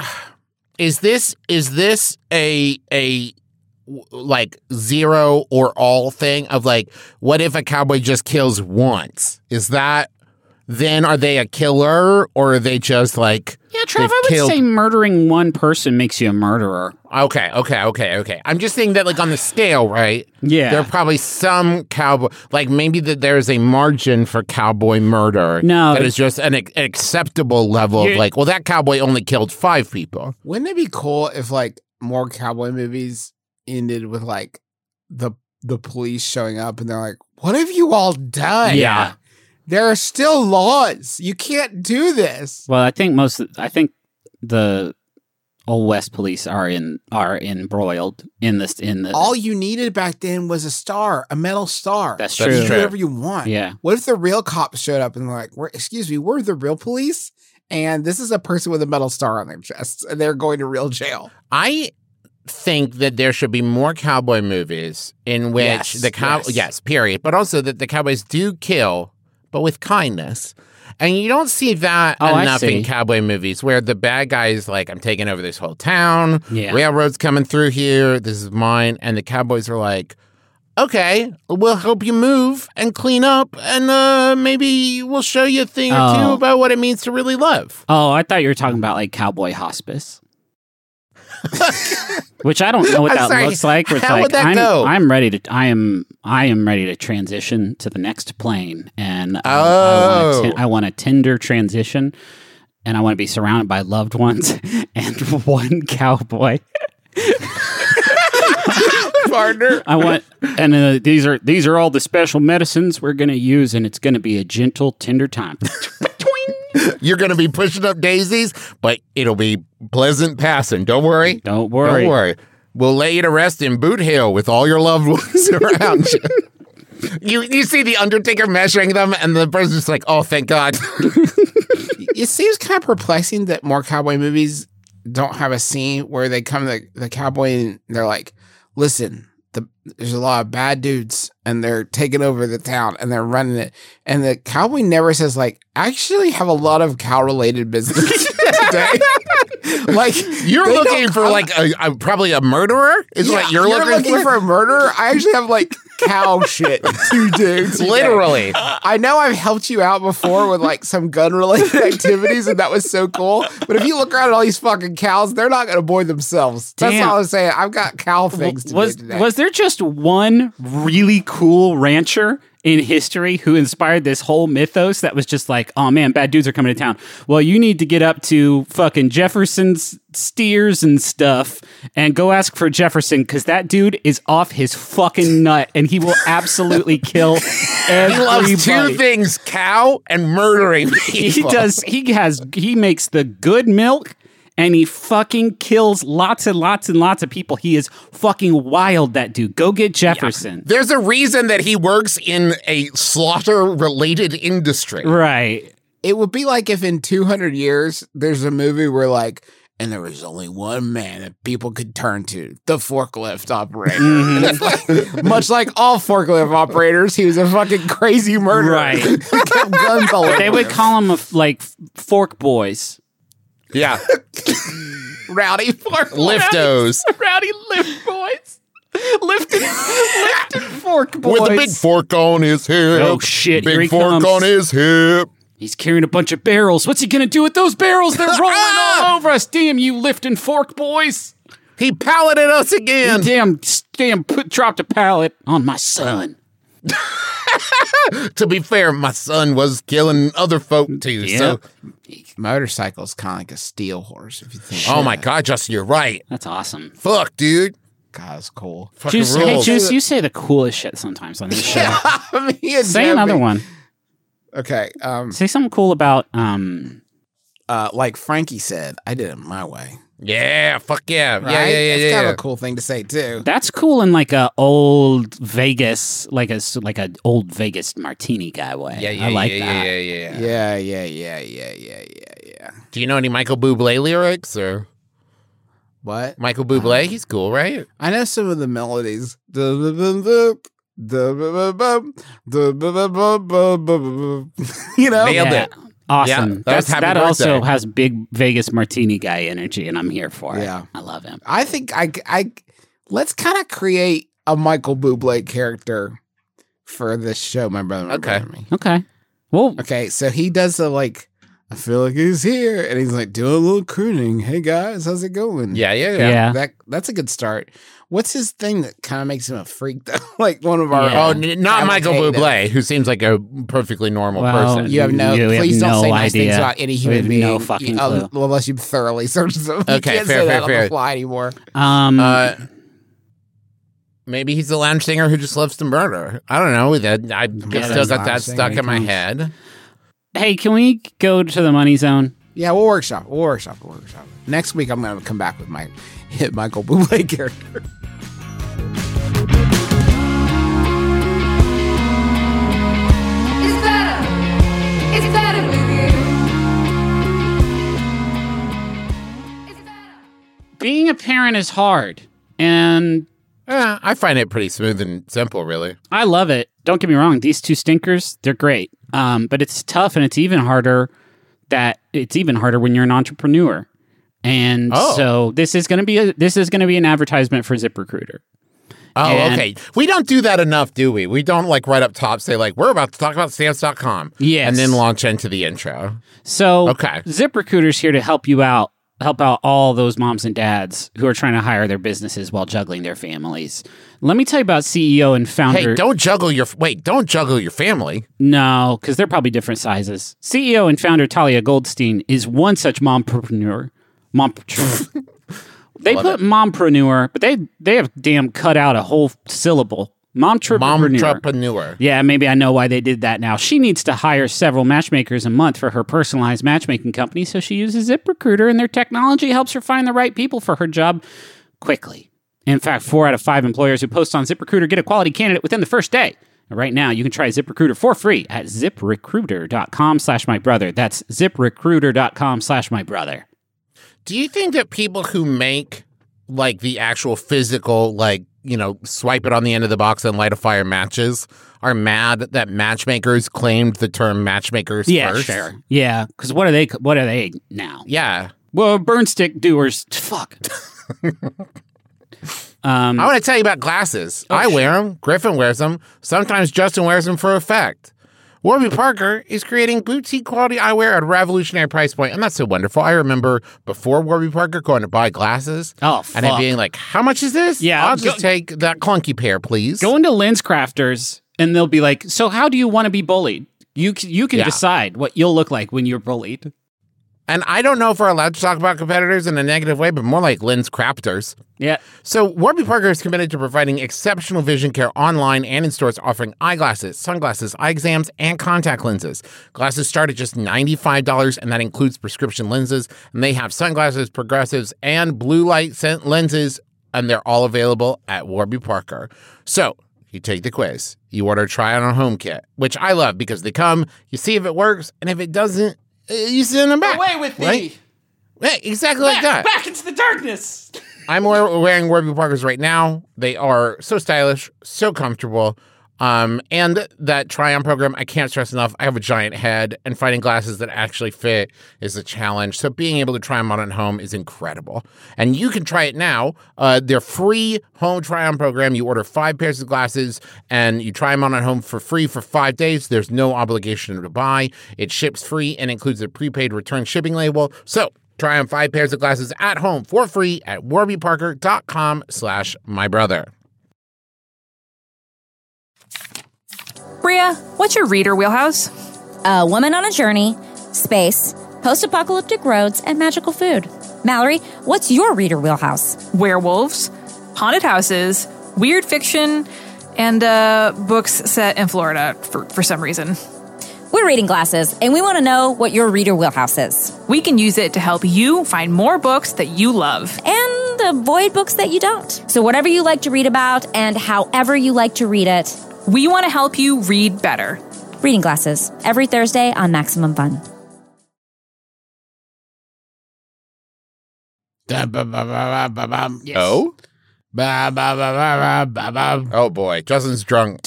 S4: Is this is this a a w- like zero or all thing of like, what if a cowboy just kills once? Is that then are they a killer or are they just like
S5: yeah, Trev,
S4: they've
S5: I would
S4: killed-
S5: say murdering one person makes you a murderer.
S4: Okay, okay, okay, okay. I'm just saying that, like, on the scale, right?
S5: Yeah.
S4: There are probably some cowboy, like, maybe that there's a margin for cowboy murder.
S5: No.
S4: That is just an, ac- acceptable level of,
S5: You're-
S4: like, well, that cowboy only killed five people.
S3: Wouldn't it be cool if like more cowboy movies ended with like the the police showing up and they're like, "What have you all done?
S5: Yeah.
S3: There are still laws. You can't do this."
S5: Well, I think most. I think the Old West police are in are embroiled in this in the.
S3: All you needed back then was a star, a metal star.
S5: That's
S3: You
S5: true.
S3: could do whatever you want.
S5: Yeah.
S3: What if the real cops showed up and they're like, we're, "Excuse me, we're the real police, and this is a person with a metal star on their chest, and they're going to real jail."
S4: I think that there should be more cowboy movies in which
S3: Yes,
S4: the cow, yes.
S3: yes.
S4: period, but also that the cowboys do kill, but with kindness. And you don't see that
S5: Oh, I
S4: enough
S5: see.
S4: in cowboy movies where the bad guy is like, I'm taking over this whole town.
S5: Yeah.
S4: Railroad's coming through here. This is mine. And the cowboys are like, okay, we'll help you move and clean up. And uh, maybe we'll show you a thing or
S5: Oh.
S4: two about what it means to really love.
S5: Oh, I thought you were talking about like cowboy hospice. Which I don't know what
S4: I'm
S5: that
S4: sorry,
S5: looks like. Where it's
S4: how
S5: like,
S4: would that
S5: I'm,
S4: go?
S5: I'm ready to. I am. I am ready to transition to the next plane, and um,
S4: Oh.
S5: I, want a I want a tender transition, and I want to be surrounded by loved ones and one cowboy.
S3: Partner.
S5: I want, and uh, these are these are all the special medicines we're going to use, and it's going to be a gentle, tender time.
S4: You're going to be pushing up daisies, but it'll be pleasant passing. Don't worry.
S5: Don't worry.
S4: Don't worry. We'll lay you to rest in Boot Hill with all your loved ones around you. You you see the Undertaker measuring them, and the person's just like, oh, thank God.
S3: It seems kind of perplexing that more cowboy movies don't have a scene where they come to the, the cowboy and they're like, listen, the, there's a lot of bad dudes and they're taking over the town and they're running it. And the cowboy never says like, I actually have a lot of cow related business today. Like
S4: You're
S3: they
S4: looking
S3: don't-
S4: for
S3: I'm-
S4: like a, a probably a murderer? Is
S3: Yeah,
S4: what you're, looking,
S3: for? a murderer? I actually have like cow shit to do. today.
S4: Literally.
S3: I know I've helped you out before with like some gun related activities, and that was so cool. But if you look around at all these fucking cows, they're not going to boy themselves. That's
S5: Damn.
S3: all I'm saying. I've got cow things to
S5: was
S3: do today.
S5: was there just one really cool rancher in history who inspired this whole mythos that was just like, oh man, bad dudes are coming to town. Well, you need to get up to fucking Jefferson's steers and stuff and go ask for Jefferson because that dude is off his fucking nut and he will absolutely kill everybody.
S4: He loves two things, cow and murdering people.
S5: He does. He has. He makes the good milk, and he fucking kills lots and lots and lots of people. He is fucking wild. That dude. Go get Jefferson.
S4: There's a reason that he works in a slaughter-related industry.
S5: Right.
S3: It would be like if in two hundred years there's a movie where like, and there was only one man that people could turn to, the forklift operator. And it's like, much like all forklift operators, he was a fucking crazy murderer.
S5: Right.
S3: He kept guns all over
S5: They would
S3: him.
S5: call him a, like fork boys.
S4: Yeah.
S3: Rowdy fork.
S4: Liftos.
S5: Rowdy lift boys. Lifted, lifted fork boys.
S4: With a big fork on his hip.
S5: Oh, shit,
S4: Big
S5: here he
S4: fork
S5: comes.
S4: on his hip.
S5: He's carrying a bunch of barrels. What's he gonna do with those barrels? They're rolling all over us. Damn you, lifting fork boys.
S4: He palleted us again.
S5: Damn, damn, put dropped a pallet on my son.
S4: To be fair, my son was killing other folk too.
S5: Yeah.
S4: So,
S3: Motorcycle's kind of like a steel horse, if you think.
S4: oh my God, Justin, you're right.
S5: That's awesome.
S4: Fuck, dude.
S3: God, it's cool.
S4: Fucking
S5: Juice, hey,
S4: rules.
S5: Juice, you say the coolest shit sometimes on this show.
S3: Me and
S5: Say
S3: Jeremy-
S5: another one.
S3: Okay. Um.
S5: Say something cool about um.
S3: Uh. Like Frankie said, I did it my way.
S4: Yeah, fuck yeah.
S3: Right?
S4: Yeah, yeah, yeah,
S3: That's
S4: yeah.
S3: kind
S4: yeah.
S3: of a cool thing to say too.
S5: That's cool in like a old Vegas, like a s- like a old Vegas martini guy way.
S4: Yeah, yeah,
S5: I like
S4: yeah,
S5: that.
S4: yeah, yeah, yeah.
S3: Yeah. Yeah. Yeah. Yeah. Yeah. Yeah. Yeah.
S4: Do you know any Michael Bublé lyrics or
S3: What?
S4: Michael Bublé? He's cool, right?
S3: I know some of the melodies. You know?
S4: Nailed
S5: Yeah.
S4: it.
S5: Awesome.
S4: Yeah, that was
S5: That's,
S4: Happy
S5: that also
S4: Birthday.
S5: has big Vegas martini guy energy, and I'm here for it.
S3: Yeah.
S5: I love him.
S3: I think I, I let's kind of create a Michael Bublé character for this show, my brother. My
S4: Okay.
S3: brother and me.
S5: Okay. Well,
S3: Okay, so he does the like, I feel like he's here, and he's like doing a little crooning. Hey guys, how's it going?
S4: Yeah, yeah, yeah.
S5: yeah.
S3: that that's a good start. What's his thing that kind of makes him a freak though? Like one of our
S5: Yeah.
S4: Oh, n- not Michael
S3: cavalcade
S4: Bublé, who seems like a perfectly normal
S5: Well,
S4: person.
S3: You have no.
S5: You have
S3: please don't
S5: no
S3: say nice things
S5: idea.
S3: about any
S5: We
S3: human
S5: have
S3: being.
S5: no fucking
S3: uh,
S5: clue.
S3: well, unless you thoroughly search them. You
S4: Okay,
S3: can't
S4: fair,
S3: say
S4: fair,
S3: that on
S4: fair.
S3: the fly anymore.
S5: um,
S4: Uh, maybe he's a lounge singer who just loves to murder. I don't know. That I
S3: Yeah,
S4: still
S3: that's
S4: got
S3: lounge
S4: that
S3: singer,
S4: stuck
S3: he
S4: in my
S3: comes.
S4: head.
S5: hey, can we go to the money zone?
S3: Yeah, we'll workshop. We'll workshop. We'll workshop. Next week, I'm going to come back with my hit Michael Bublé character.
S2: It's better. It's better with you. It's better.
S5: Being a parent is hard, and
S4: Eh, I find it pretty smooth and simple, really.
S5: I love it. Don't get me wrong; these two stinkers, they're great. Um, but it's tough, and it's even harder. That it's even harder when you're an entrepreneur. And
S4: Oh.
S5: so this is going to be a, this is going to be an advertisement for ZipRecruiter.
S4: Oh,
S5: And-
S4: okay. We don't do that enough, do we? We don't like right up top say like we're about to talk about stamps dot com.
S5: Yes.
S4: And then launch into the intro.
S5: So
S4: Okay.
S5: ZipRecruiter's here to help you out, help out all those moms and dads who are trying to hire their businesses while juggling their families. Let me tell you about C E O and founder.
S4: Hey, don't juggle your wait, don't juggle your family.
S5: No, because they're probably different sizes. C E O and founder Talia Goldstein is one such mompreneur. Mom, they
S4: Love
S5: put mompreneur, but they they have damn cut out a whole syllable. Momtrepreneur.
S4: Momtrepreneur.
S5: Yeah, maybe I know why they did that now. She needs to hire several matchmakers a month for her personalized matchmaking company, so she uses ZipRecruiter, and their technology helps her find the right people for her job quickly. In fact, four out of five employers who post on ZipRecruiter get a quality candidate within the first day. And right now, you can try ZipRecruiter for free at ziprecruiter.com slash my brother. That's ziprecruiter.com slash my brother.
S4: Do you think that people who make like the actual physical, like, you know, swipe it on the end of the box and light a fire matches are mad that matchmakers claimed the term matchmakers
S5: Yeah,
S4: first?
S5: sure. Yeah, because what are they? What are they now?
S4: Yeah.
S5: Well, burn stick doers. Fuck. um,
S4: I want to tell you about glasses.
S5: Oh,
S4: I
S5: sure.
S4: wear them. Griffin wears them. Sometimes Justin wears them for effect. Warby Parker is creating boutique quality eyewear at a revolutionary price point, and that's so wonderful. I remember before Warby Parker going to buy glasses,
S5: Oh,
S4: and it
S5: fuck.
S4: being like, "How much is this?
S5: Yeah,
S4: I'll
S5: go-
S4: just take that clunky pair, please."
S5: Go into Lens Crafters, and they'll be like, "So, how do you want to be bullied? You c- you can
S4: Yeah.
S5: decide what you'll look like when you're bullied."
S4: And I don't know if we're allowed to talk about competitors in a negative way, but more like lens crafters.
S5: Yeah.
S4: So Warby Parker is committed to providing exceptional vision care online and in stores, offering eyeglasses, sunglasses, eye exams, and contact lenses. Glasses start at just ninety-five dollars, and that includes prescription lenses. And they have sunglasses, progressives, and blue light scent lenses, and they're all available at Warby Parker. So you take the quiz, you order a try-on home kit, which I love because they come, you see if it works, and if it doesn't, uh, you send them back.
S5: Away with
S4: right?
S5: thee.
S4: Yeah, exactly like that.
S5: Back into the darkness.
S4: I'm wear- wearing Warby Parkers right now. They are so stylish, so comfortable. Um, and that try-on program, I can't stress enough. I have a giant head, and finding glasses that actually fit is a challenge. So being able to try them on at home is incredible. And you can try it now. Uh, their free home try-on program, you order five pairs of glasses, and you try them on at home for free for five days. There's no obligation to buy. It ships free and includes a prepaid return shipping label. So try on five pairs of glasses at home for free at warbyparker.com slash my brother.
S6: Bria, what's your reader wheelhouse?
S7: A woman on a journey, space, post-apocalyptic roads, and magical food. Mallory, what's your reader wheelhouse?
S6: Werewolves, haunted houses, weird fiction, and uh, books set in Florida for, for some reason.
S7: We're Reading Glasses, and we want to know what your reader wheelhouse is.
S6: We can use it to help you find more books that you love.
S7: And avoid books that you don't. So whatever you like to read about and however you like to read it,
S6: We want to help you read better.
S7: Reading Glasses, every Thursday on Maximum Fun.
S4: Oh? Oh boy, Justin's drunk.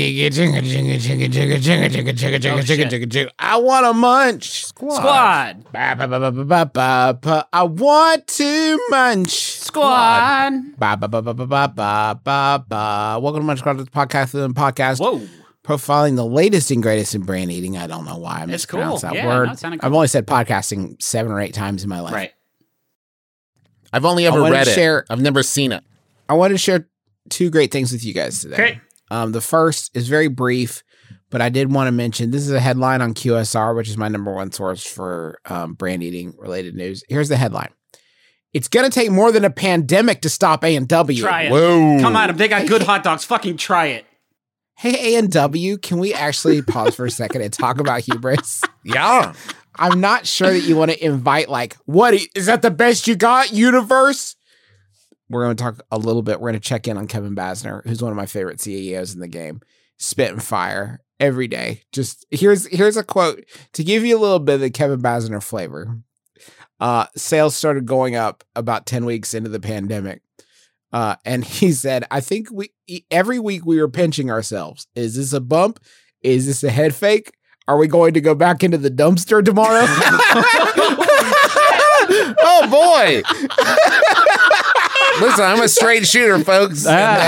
S3: I want to munch.
S5: Squad.
S3: I want to munch.
S5: Squad.
S3: Ba, ba, ba, ba, ba, ba, ba, ba, ba. Welcome to Munch Squad, the podcast within podcast.
S5: Whoa.
S3: Profiling the latest and greatest in brand eating. I don't know why I
S5: It's
S3: mispronounced
S5: cool.
S3: that
S5: Yeah,
S3: word.
S5: no, it sounded
S3: I've
S5: cool.
S3: only said podcasting seven or eight times in my life.
S5: Right.
S4: I've only ever
S3: I wanna
S4: read it.
S3: share-
S4: I've never seen it.
S3: I wanted to share two great things with you guys today.
S5: Okay.
S3: Um, the first is very brief, but I did want to mention this is a headline on Q S R, which is my number one source for um, brand eating related news. Here's the headline. It's going to take more than a pandemic to stop A and W.
S5: Try it.
S4: Whoa.
S5: Come on, they got good hot dogs. Fucking try it.
S3: Hey, A and W, can we actually pause for a second and talk about hubris?
S4: Yeah.
S3: I'm not sure that you want to invite, like, what is that the best you got, universe? We're going to talk a little bit. We're going to check in on Kevin Basner, who's one of my favorite C E Os in the game. Spit and fire every day. Just here's here's a quote to give you a little bit of the Kevin Basner flavor. Uh, sales started going up about ten weeks into the pandemic. Uh, and he said, I think we every week we were pinching ourselves. Is this a bump? Is this a head fake? Are we going to go back into the dumpster tomorrow?
S4: Oh boy. Listen, I'm a straight shooter, folks.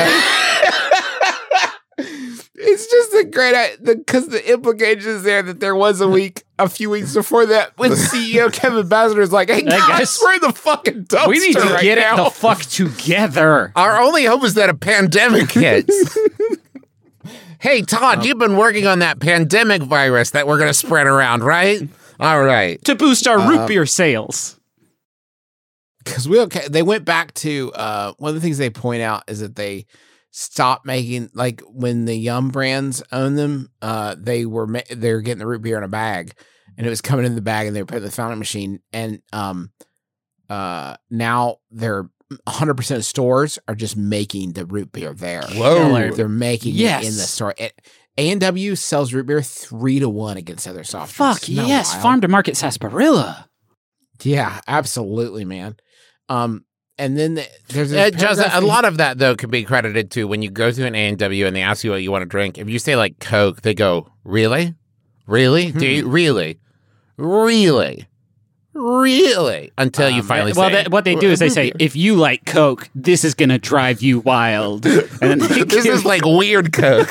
S3: It's just a great, because the, the implication is there that there was a week, a few weeks before that, when C E O Kevin Basner is like, hey guys,
S5: guys,
S3: we're in the fucking dumpster
S5: We need to
S3: right
S5: get
S3: now.
S5: it the fuck together.
S4: Our only hope is that a pandemic hits. Hey, Todd, you've been working on that pandemic virus that we're going to spread around, right? All right.
S5: To boost our root beer sales.
S3: Because we okay, they went back to uh, one of the things they point out is that they stopped making, like when the Yum brands owned them, uh, they were ma- they were getting the root beer in a bag, and it was coming in the bag, and they were putting it in the fountain machine, and um, uh, now they're one hundred percent of stores are just making the root beer there.
S4: Whoa.
S3: They're making
S5: Yes.
S3: it in the store. It, A and W sells root beer three to one against other soft drinks.
S5: Fuck
S3: Isn't that
S5: yes.
S3: wild?
S5: Farm to market sarsaparilla.
S3: Yeah, absolutely, man. Um, and then the, there's a,
S4: It does, a lot of that, though, can be credited to when you go to an A and W and they ask you what you want to drink. If you say, like, Coke, they go, really? Really? Do you, really? Really? Really? Until you
S3: Um,
S4: finally
S5: Well,
S4: say,
S5: that, what they do is they say, if you like Coke, this is going to drive you wild. And then they
S4: this
S5: give-
S4: is like weird Coke.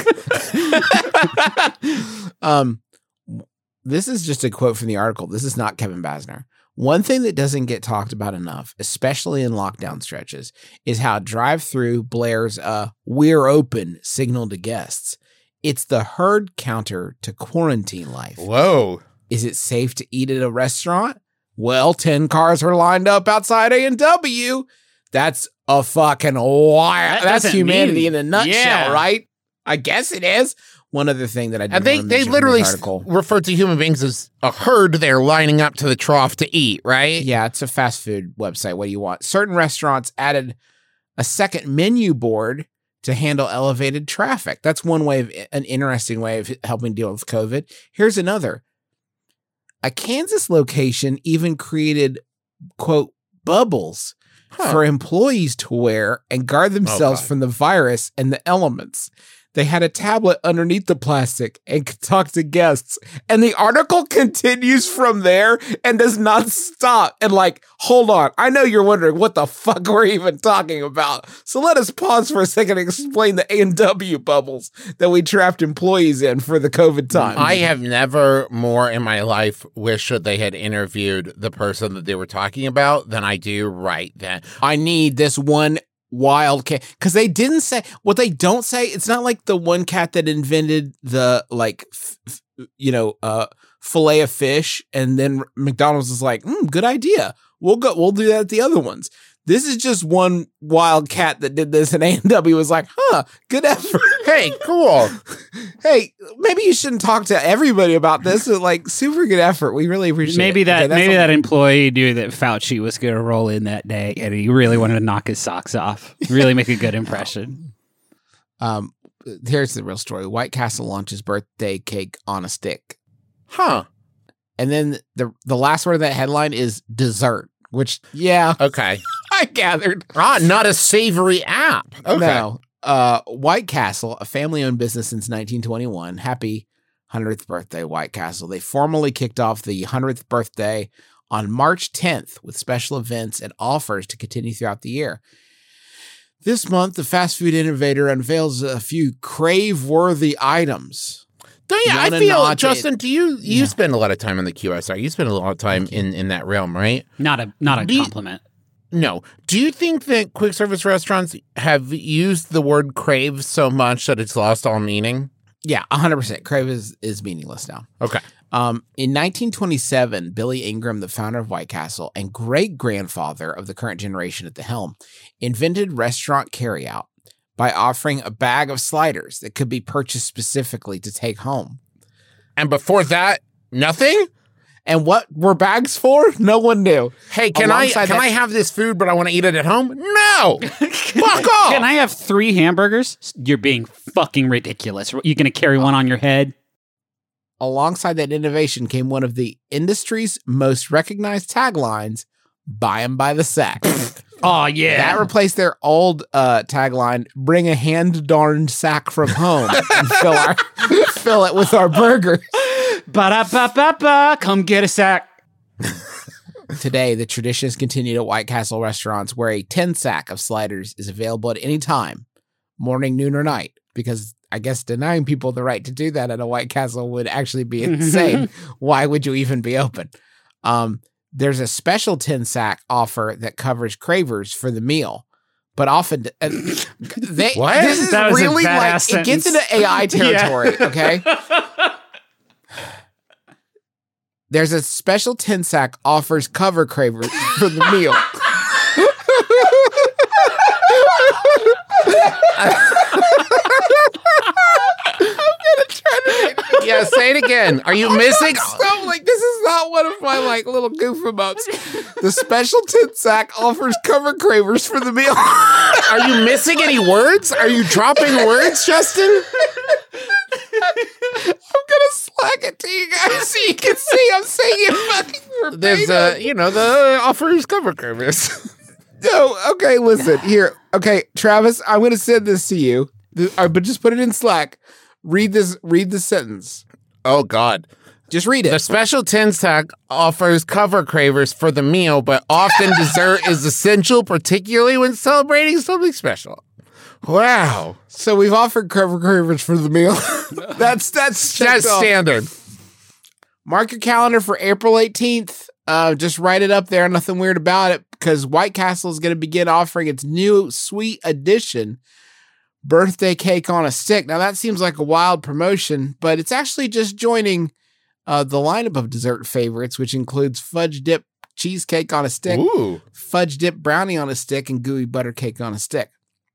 S3: Um, this is just a quote from the article. This is not Kevin Basner. One thing that doesn't get talked about enough, especially in lockdown stretches, is how drive-through blares a "we're open" signal to guests. It's the herd counter to quarantine life.
S4: Whoa.
S3: Is it safe to eat at a restaurant? Well, ten cars are lined up outside A and W. That's a fucking wild.
S5: That
S3: That's
S5: doesn't
S3: humanity
S5: mean-
S3: in a nutshell,
S5: Yeah.
S3: right? I guess it is. One other thing that I did
S4: And they,
S3: want to
S4: they
S3: mention from
S4: literally
S3: this
S4: s-
S3: article.
S4: refer to human beings as a herd there lining up to the trough to eat, right?
S3: Yeah, it's a fast food website. What do you want? Certain restaurants added a second menu board to handle elevated traffic. That's one way of an interesting way of helping deal with COVID. Here's another. A Kansas location even created, quote, bubbles
S4: Huh.
S3: for employees to wear and guard themselves
S4: God.
S3: from the virus and the elements. They had a tablet underneath the plastic and could talk to guests. And the article continues from there and does not stop. And like, hold on. I know you're wondering what the fuck we're even talking about. So let us pause for a second and explain the A and W bubbles that we trapped employees in for the COVID time.
S4: I have never more in my life wished that they had interviewed the person that they were talking about than I do right then.
S3: I need this one wild cat because they didn't say what they don't say. It's not like the one cat that invented the like, f- f- you know, uh, fillet of fish, and then McDonald's is like, mm, good idea. We'll go. We'll do that at the other ones. This is just one wild cat that did this, and A and W was like, huh, good effort.
S4: Hey, cool.
S3: Hey, maybe you shouldn't talk to everybody about this. But like, super good effort. We really appreciate
S5: maybe
S3: it.
S5: that
S3: Okay, that's
S5: maybe
S3: all-
S5: that employee knew that Fauci was going to roll in that day, and he really wanted to knock his socks off. Really make a good impression.
S3: Um, here's the real story. White Castle launches birthday cake on a stick.
S4: Huh.
S3: And then the the last word of that headline is dessert, which, yeah,
S4: Okay.
S3: I gathered.
S4: Ah, not a savory app. Okay.
S3: No. Uh, White Castle, a family-owned business since nineteen twenty-one. Happy one hundredth birthday, White Castle. They formally kicked off the one hundredth birthday on March tenth with special events and offers to continue throughout the year. This month, the fast food innovator unveils a few crave-worthy items.
S4: Don't you?
S3: You
S4: I
S3: wanna
S4: feel,
S3: nod to
S4: Justin, do you, you
S3: Yeah.
S4: spend a lot of time in the Q S R. You spend a lot of time in, in that realm, right?
S5: Not a not a
S4: Do you-
S5: compliment.
S4: No. Do you think that quick service restaurants have used the word crave so much that it's lost all meaning?
S3: Yeah, one hundred percent. Crave is, is meaningless now.
S4: Okay.
S3: Um, in nineteen twenty-seven, Billy Ingram, the founder of White Castle and great-grandfather of the current generation at the helm, invented restaurant carryout by offering a bag of sliders that could be purchased specifically to take home.
S4: And before that, nothing?
S3: And what were bags for? No one knew.
S4: Hey, can I
S3: Alongside
S4: can
S3: that-
S4: I have this food, but I want to eat it at home? No! Fuck off!
S5: Can I have three hamburgers? You're being fucking ridiculous. You going to carry one on your head?
S3: Alongside that innovation came one of the industry's most recognized taglines, buy 'em by the sack.
S5: Oh yeah.
S3: That replaced their old uh, tagline, bring a hand-darned sack from home and fill, our, fill it with our burgers.
S5: Ba-da-ba-ba-ba. Come get a sack.
S3: Today, the tradition has continued at White Castle restaurants where a ten sack of sliders is available at any time, morning, noon, or night, because I guess denying people the right to do that at a White Castle would actually be insane. Why would you even be open? Um, there's a special ten sack offer that covers cravers for the meal. But often, uh, they,
S4: What?
S3: this is
S5: That was a
S3: really like,
S5: badass
S3: it gets
S5: sentence.
S3: into A I territory, okay? There's a special ten sack offers cover cravers for the meal.
S4: Yeah, say it again. Are you missing?
S3: So, like, this is not one of my, like, little goof em ups. The special ten sack offers cover cravers for the meal.
S4: Are you missing any words? Are you dropping words, Justin?
S3: I'm gonna slap Slack it to you guys so you can see I'm saying it fucking verbatim.
S4: There's, uh, you know, the offers cover cravers.
S3: No, okay, listen. Here. Okay, Travis, I'm going to send this to you. Th- uh, but just put it in Slack. Read this, read the sentence.
S4: Oh, God.
S3: Just read
S4: The
S3: it.
S4: special tin sack offers cover cravers for the meal, but often dessert is essential, particularly when celebrating something special. Wow.
S3: So we've offered cover cravers for the meal. that's that's checked
S4: That's
S3: off.
S4: standard.
S3: Mark your calendar for April eighteenth. Uh, just write it up there. Nothing weird about it because White Castle is going to begin offering its new sweet edition birthday cake on a stick. Now that seems like a wild promotion, but it's actually just joining uh, the lineup of dessert favorites, which includes fudge dip cheesecake on a stick,
S4: Ooh.
S3: fudge dip brownie on a stick, and gooey butter cake on a stick.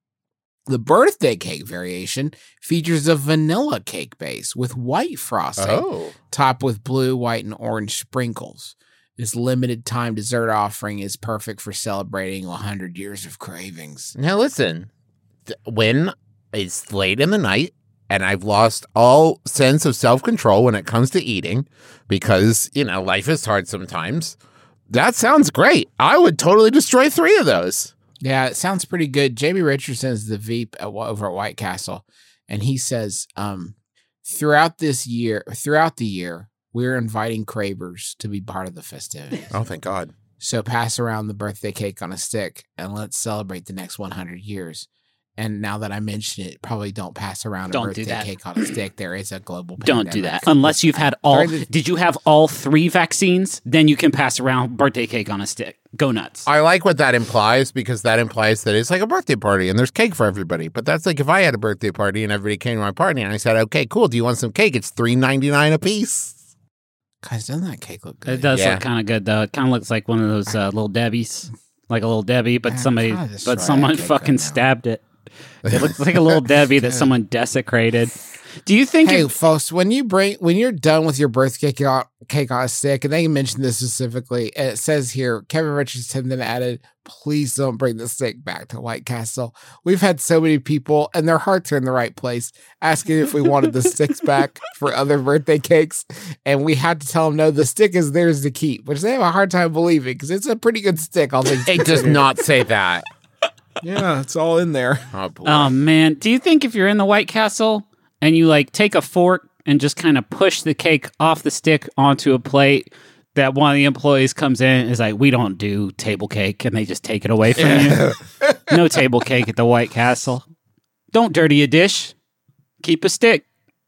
S3: The birthday cake variation features a vanilla cake base with white frosting,
S4: Oh.
S3: topped with blue, white, and orange sprinkles. This limited time dessert offering is perfect for celebrating one hundred years of cravings.
S4: Now listen, th- when it's late in the night and I've lost all sense of self-control when it comes to eating because, you know, life is hard sometimes, that sounds great. I would totally destroy three of those.
S3: Yeah, it sounds pretty good. Jamie Richardson is the V P at, over at White Castle, and he says um, throughout this year, throughout the year, we're inviting cravers to be part of the festivities.
S4: Oh, thank God.
S3: So pass around the birthday cake on a stick and let's celebrate the next one hundred years. And now that I mention it, probably don't pass around a
S5: Don't do
S3: birthday
S5: that.
S3: cake on a stick. There is a global
S5: Don't do
S3: pandemic.
S5: that unless you've had all.
S3: During the-
S5: Did you have all three vaccines? Then you can pass around birthday cake on a stick. Go nuts.
S4: I like what that implies because that implies that it's like a birthday party and there's cake for everybody. But that's like if I had a birthday party and everybody came to my party and I said, okay, cool. Do you want some cake? It's three ninety-nine a piece.
S3: Guys, doesn't that cake look good?
S5: It does
S4: Yeah.
S5: look kind of good though. It kind of looks like one of those uh, little Debbies, like a little Debbie, but
S3: Man,
S5: somebody,
S3: kinda destroy
S5: but
S3: that
S5: someone
S3: cake
S5: fucking
S3: right now.
S5: stabbed it. It looks like a little Debbie that someone desecrated. Do you think?
S3: Hey,
S5: if-
S3: folks, when you bring when you're done with your birthday cake on, cake on a stick, and they mentioned this specifically, and it says here, Kevin Richardson then added, "Please don't bring the stick back to White Castle." We've had so many people, and their hearts are in the right place, asking if we wanted the sticks back for other birthday cakes, and we had to tell them no, the stick is theirs to keep, which they have a hard time believing because it's a pretty good stick. I'll think
S4: It does not say that.
S3: Yeah, it's all in there.
S4: Oh, boy.
S5: oh man, do you think if you're in the White Castle and you like take a fork and just kind of push the cake off the stick onto a plate, that one of the employees comes in and is like, "We don't do table cake," and they just take it away from you? No table cake at the White Castle. Don't dirty a dish. Keep a stick.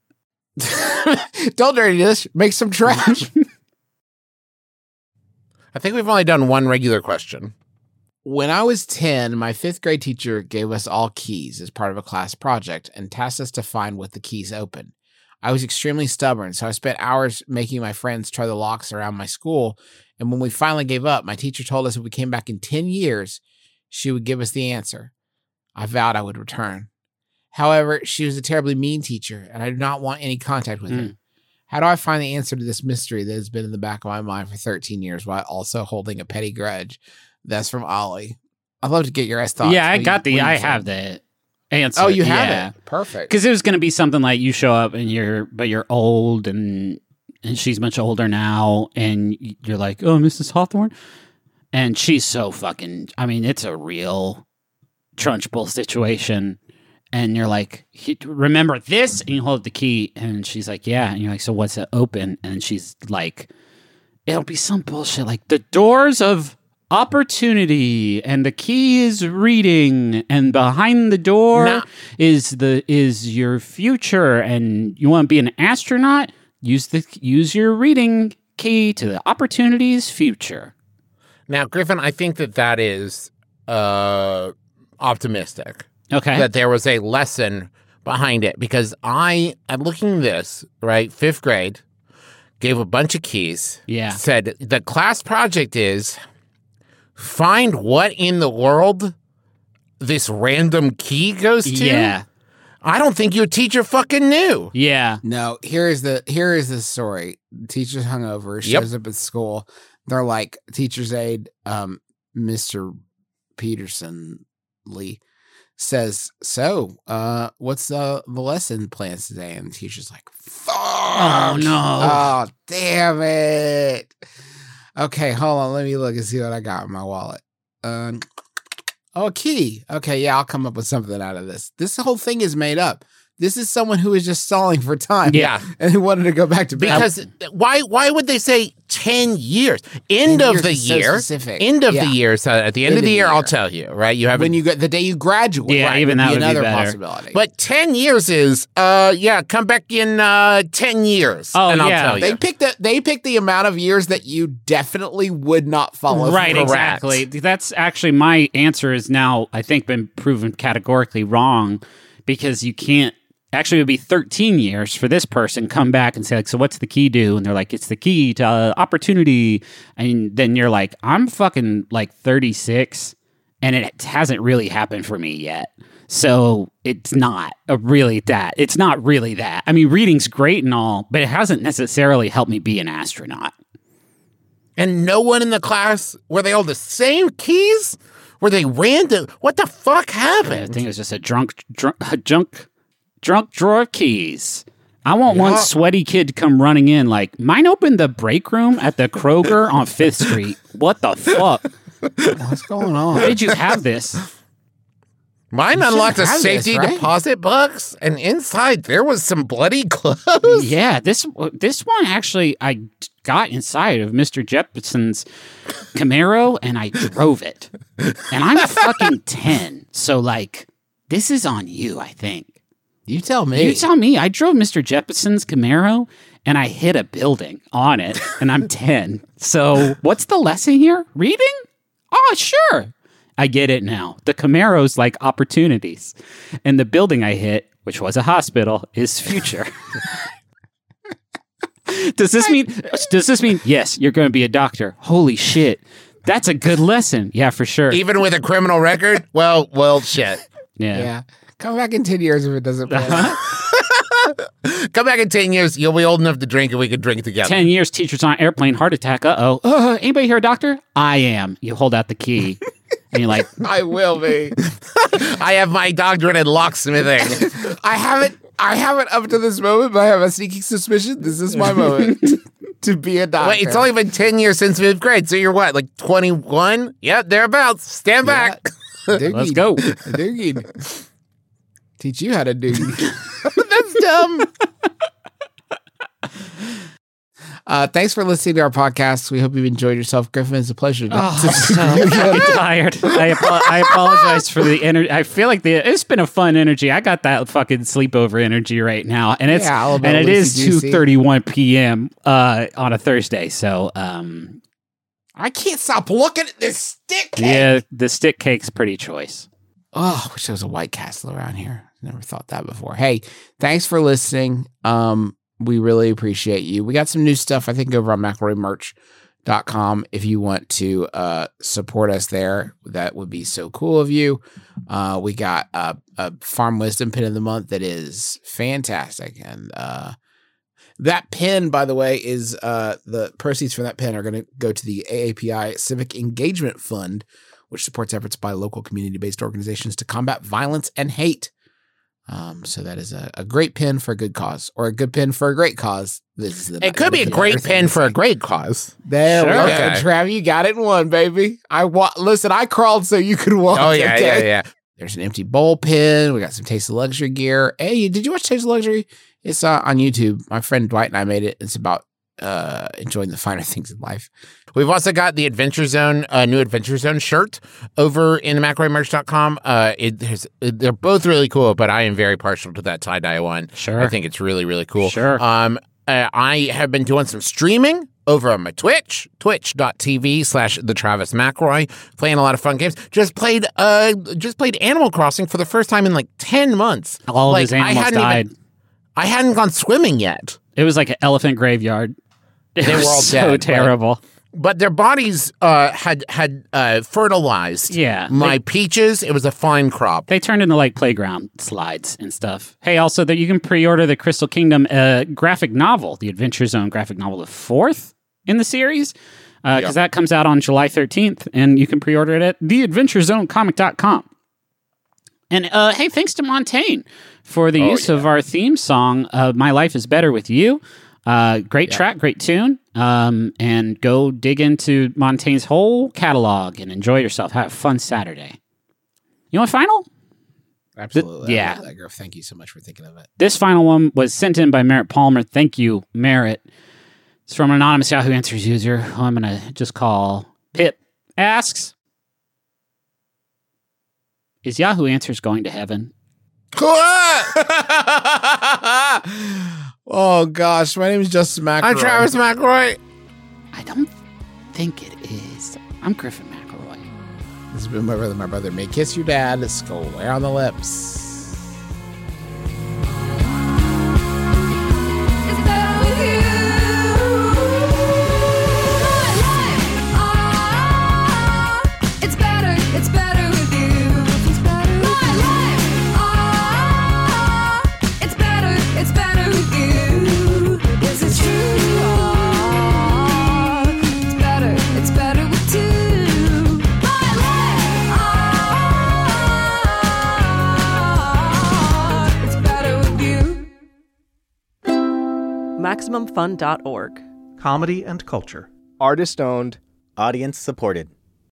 S3: Don't dirty this. Make some trash.
S4: I think we've only done one regular question.
S3: When I was ten, my fifth grade teacher gave us all keys as part of a class project and tasked us to find what the keys open. I was extremely stubborn, so I spent hours making my friends try the locks around my school. And when we finally gave up, my teacher told us if we came back in ten years, she would give us the answer. I vowed I would return. However, she was a terribly mean teacher, and I do not want any contact with her. How do I find the answer to this mystery that has been in the back of my mind for thirteen years while also holding a petty grudge? That's from Ollie. I'd love to get your thoughts.
S5: yeah, I
S3: What do you-
S5: got
S3: what do
S5: the.
S3: you
S5: I
S3: think?
S5: have the answer.
S3: Oh, you have
S5: yeah.
S3: it. Perfect.
S5: Because it was going to be something like you show up and you're, but you're old and and she's much older now, and you're like, "Oh, Missus Hawthorne," and she's so fucking. I mean, it's a real Trunchbull situation, and you're like, "He- "Remember this?" And you hold the key, and she's like, "Yeah," and you're like, "So what's it open?" And she's like, "It'll be some bullshit like the doors of opportunity, and the key is reading, and behind the door
S4: Nah.
S5: is the is your future, and you want to be an astronaut, use the use your reading key to the opportunity's future."
S4: Now, Griffin, I think that that is uh, optimistic.
S5: Okay.
S4: That there was a lesson behind it because I, I'm looking at this, right? Fifth grade, gave a bunch of keys.
S5: Yeah.
S4: Said the class project is find what in the world this random key goes to.
S5: Yeah.
S4: I don't think your teacher fucking knew.
S5: Yeah.
S3: No, here is the here is the story. Teacher's hungover,
S4: Yep.
S3: shows up at school. They're like, teacher's aide, um, Mister Peterson Lee says, so, uh, what's the, the lesson plans today? And the teacher's like, fuck.
S5: Oh, no.
S3: Oh, damn it. Okay, hold on. Let me look and see what I got in my wallet. Um, oh, a key. Okay, yeah, I'll come up with something out of this. This whole thing is made up. This is someone who is just stalling for time.
S4: Yeah.
S3: And who wanted to go back to bed.
S4: Because why why would they say ten years? End
S3: ten
S4: of
S3: years
S4: the
S3: is so
S4: year.
S3: specific.
S4: End of
S3: Yeah.
S4: the year. So at the end,
S3: End
S4: of the
S3: of
S4: year,
S3: the
S4: I'll
S3: year.
S4: tell you, right? You have
S3: when you go, the day you graduate.
S5: Yeah,
S3: right,
S5: even
S3: would
S5: that
S3: be
S5: would be
S3: another
S5: better.
S3: possibility.
S4: But ten years is, uh, yeah, come back in uh, ten years.
S5: Oh,
S4: and I'll
S5: yeah.
S4: tell you.
S3: They picked the they picked the amount of years that you definitely would not follow.
S5: Right,
S3: through.
S5: exactly. That's actually my answer is now, I think, been proven categorically wrong because you can't. Actually, it would be thirteen years for this person come back and say, like, so what's the key do? And they're like, it's the key to uh, opportunity. And then you're like, I'm fucking like thirty-six and it hasn't really happened for me yet. So it's not a really that. It's not really that. I mean, reading's great and all, but it hasn't necessarily helped me be an astronaut.
S4: And no one in the class, were they all the same keys? Were they random? What the fuck
S5: I
S4: happened?
S5: think it was just a drunk, drunk, a junk, drunk drawer of keys. I want one
S4: Yeah.
S5: sweaty kid to come running in like, mine opened the break room at the Kroger on Fifth Street. What the fuck?
S3: What's going on?
S5: Why did you have this?
S4: Mine
S3: You
S4: unlocked a
S3: shouldn't have this,
S4: safety
S3: right?
S4: deposit box, and inside there was some bloody clothes.
S5: Yeah, this this one actually I got inside of Mister Jepson's Camaro and I drove it. And I'm fucking ten. So like, this is on you, I think.
S3: You tell me.
S5: You tell me. I drove Mister Jepson's Camaro and I hit a building on it and I'm ten. So what's the lesson here? Reading? Oh, sure. I get it now. The Camaro's like opportunities. And the building I hit, which was a hospital, is future. Does this mean does this mean yes, you're going to be a doctor? Holy shit. That's a good lesson. Yeah, for sure.
S4: Even with a criminal record? Well, well, shit.
S5: Yeah.
S3: Yeah. Come back in ten years if it doesn't pan out.
S4: Come back in ten years. You'll be old enough to drink, and we could drink together.
S5: ten years, teacher's on airplane, heart attack. Uh-oh. Uh, anybody here a doctor? I am. You hold out the key. And you're like,
S3: I will be.
S4: I have my doctorate in locksmithing.
S3: I haven't I haven't up to this moment, but I have a sneaking suspicion this is my moment to be a doctor.
S4: Wait, it's only been ten years since fifth grade, so you're what, like twenty-one? Yep, thereabouts. Stand back.
S3: Doogie.
S5: let's go.
S3: Doogie. Teach you how to doogie.
S4: That's dumb.
S3: Uh, thanks for listening to our podcast. We hope you've enjoyed yourself. Griffin, it's a pleasure. To,
S5: Oh, I'm so fucking tired. I, apo- I apologize for the energy. I feel like the it's been a fun energy. I got that fucking sleepover energy right now, and it's
S3: Yeah, all about
S5: and it is two
S3: loosey-goosey.
S5: thirty one p.m. uh, on a Thursday. So, um,
S3: I can't stop looking at this stick cake.
S5: yeah, the stick cake's pretty choice.
S3: Oh, I wish there was a White Castle around here. Never thought that before. Hey, thanks for listening. Um, we really appreciate you. We got some new stuff, I think, over on McElroy Merch dot com. If you want to uh, support us there, that would be so cool of you. Uh, we got a, a Farm Wisdom pin of the month that is fantastic. And uh, that pin, by the way, is uh, the proceeds from that pin are going to go to the A A P I Civic Engagement Fund, which supports efforts by local community-based organizations to combat violence and hate. Um, so that is a, a great pin for a good cause, or a good pin for a great cause. This is the
S4: It could be a great pin for a great cause.
S3: There we
S5: Sure.
S3: go,
S4: Okay.
S3: Trav. You got it in one, baby. I wa- listen. I crawled so you could walk.
S4: Oh, yeah,
S3: okay?
S4: yeah, yeah.
S3: There's an empty bowl pin. We got some Taste of Luxury gear. Hey, did you watch Taste of Luxury? It's uh, on YouTube. My friend Dwight and I made it. It's about uh, enjoying the finer things in life.
S4: We've also got the Adventure Zone, uh, new Adventure Zone shirt over in McElroy Merch dot com. Uh, it, there's, it, they're both really cool, but I am very partial to that tie-dye one.
S5: Sure.
S4: I think it's really, really cool.
S5: Sure.
S4: Um, uh, I have been doing some streaming over on my Twitch, twitch.tv slash the Travis McElroy, playing a lot of fun games. Just played uh, just played Animal Crossing for the first time in like ten months.
S5: All
S4: like,
S5: of his animals
S4: I hadn't
S5: died.
S4: Even, I hadn't gone swimming yet.
S5: It was like an elephant graveyard. It
S4: They were
S5: was
S4: all
S5: so
S4: dead, but-
S5: terrible.
S4: But their bodies uh, had had uh, fertilized.
S5: Yeah,
S4: my
S5: they-
S4: peaches. It was a fine crop.
S5: They turned into like playground slides and stuff. Hey, also that you can pre-order the Crystal Kingdom uh, graphic novel, the Adventure Zone graphic novel, the fourth in the series, because
S4: Yep.
S5: that comes out on July thirteenth, and you can pre-order it at the adventure zone comic dot com. And uh, hey, thanks to Montaigne for the
S3: Oh,
S5: use
S3: yeah.
S5: of our theme song, uh, My Life is Better With You. Uh, great
S3: Yeah.
S5: track, great tune. Um, and go dig into Montaigne's whole catalog and enjoy yourself. Have a fun Saturday. You want a final?
S3: Absolutely.
S5: yeah.
S3: I love that, Griff. Thank you so much for thinking of it.
S5: This final one was sent in by Merritt Palmer. Thank you, Merritt. It's from an anonymous Yahoo Answers user who I'm going to just call Pip. Asks, is Yahoo Answers going to heaven?
S3: Oh, gosh. My name is Justin McElroy.
S4: I'm Travis McElroy.
S5: I don't think it is. I'm Griffin McElroy.
S3: This has been my brother, my brother. May kiss your dad. Square on the lips.
S2: It's better with you. My life, ah, it's better, it's better with you. It's better with my life, ah, it's better, it's better with you. Is it true? Ah, it's better, it's better with two. My life, ah, it's better with you.
S8: Maximum Fun dot org.
S9: Comedy and culture.
S10: Artist owned. Audience supported.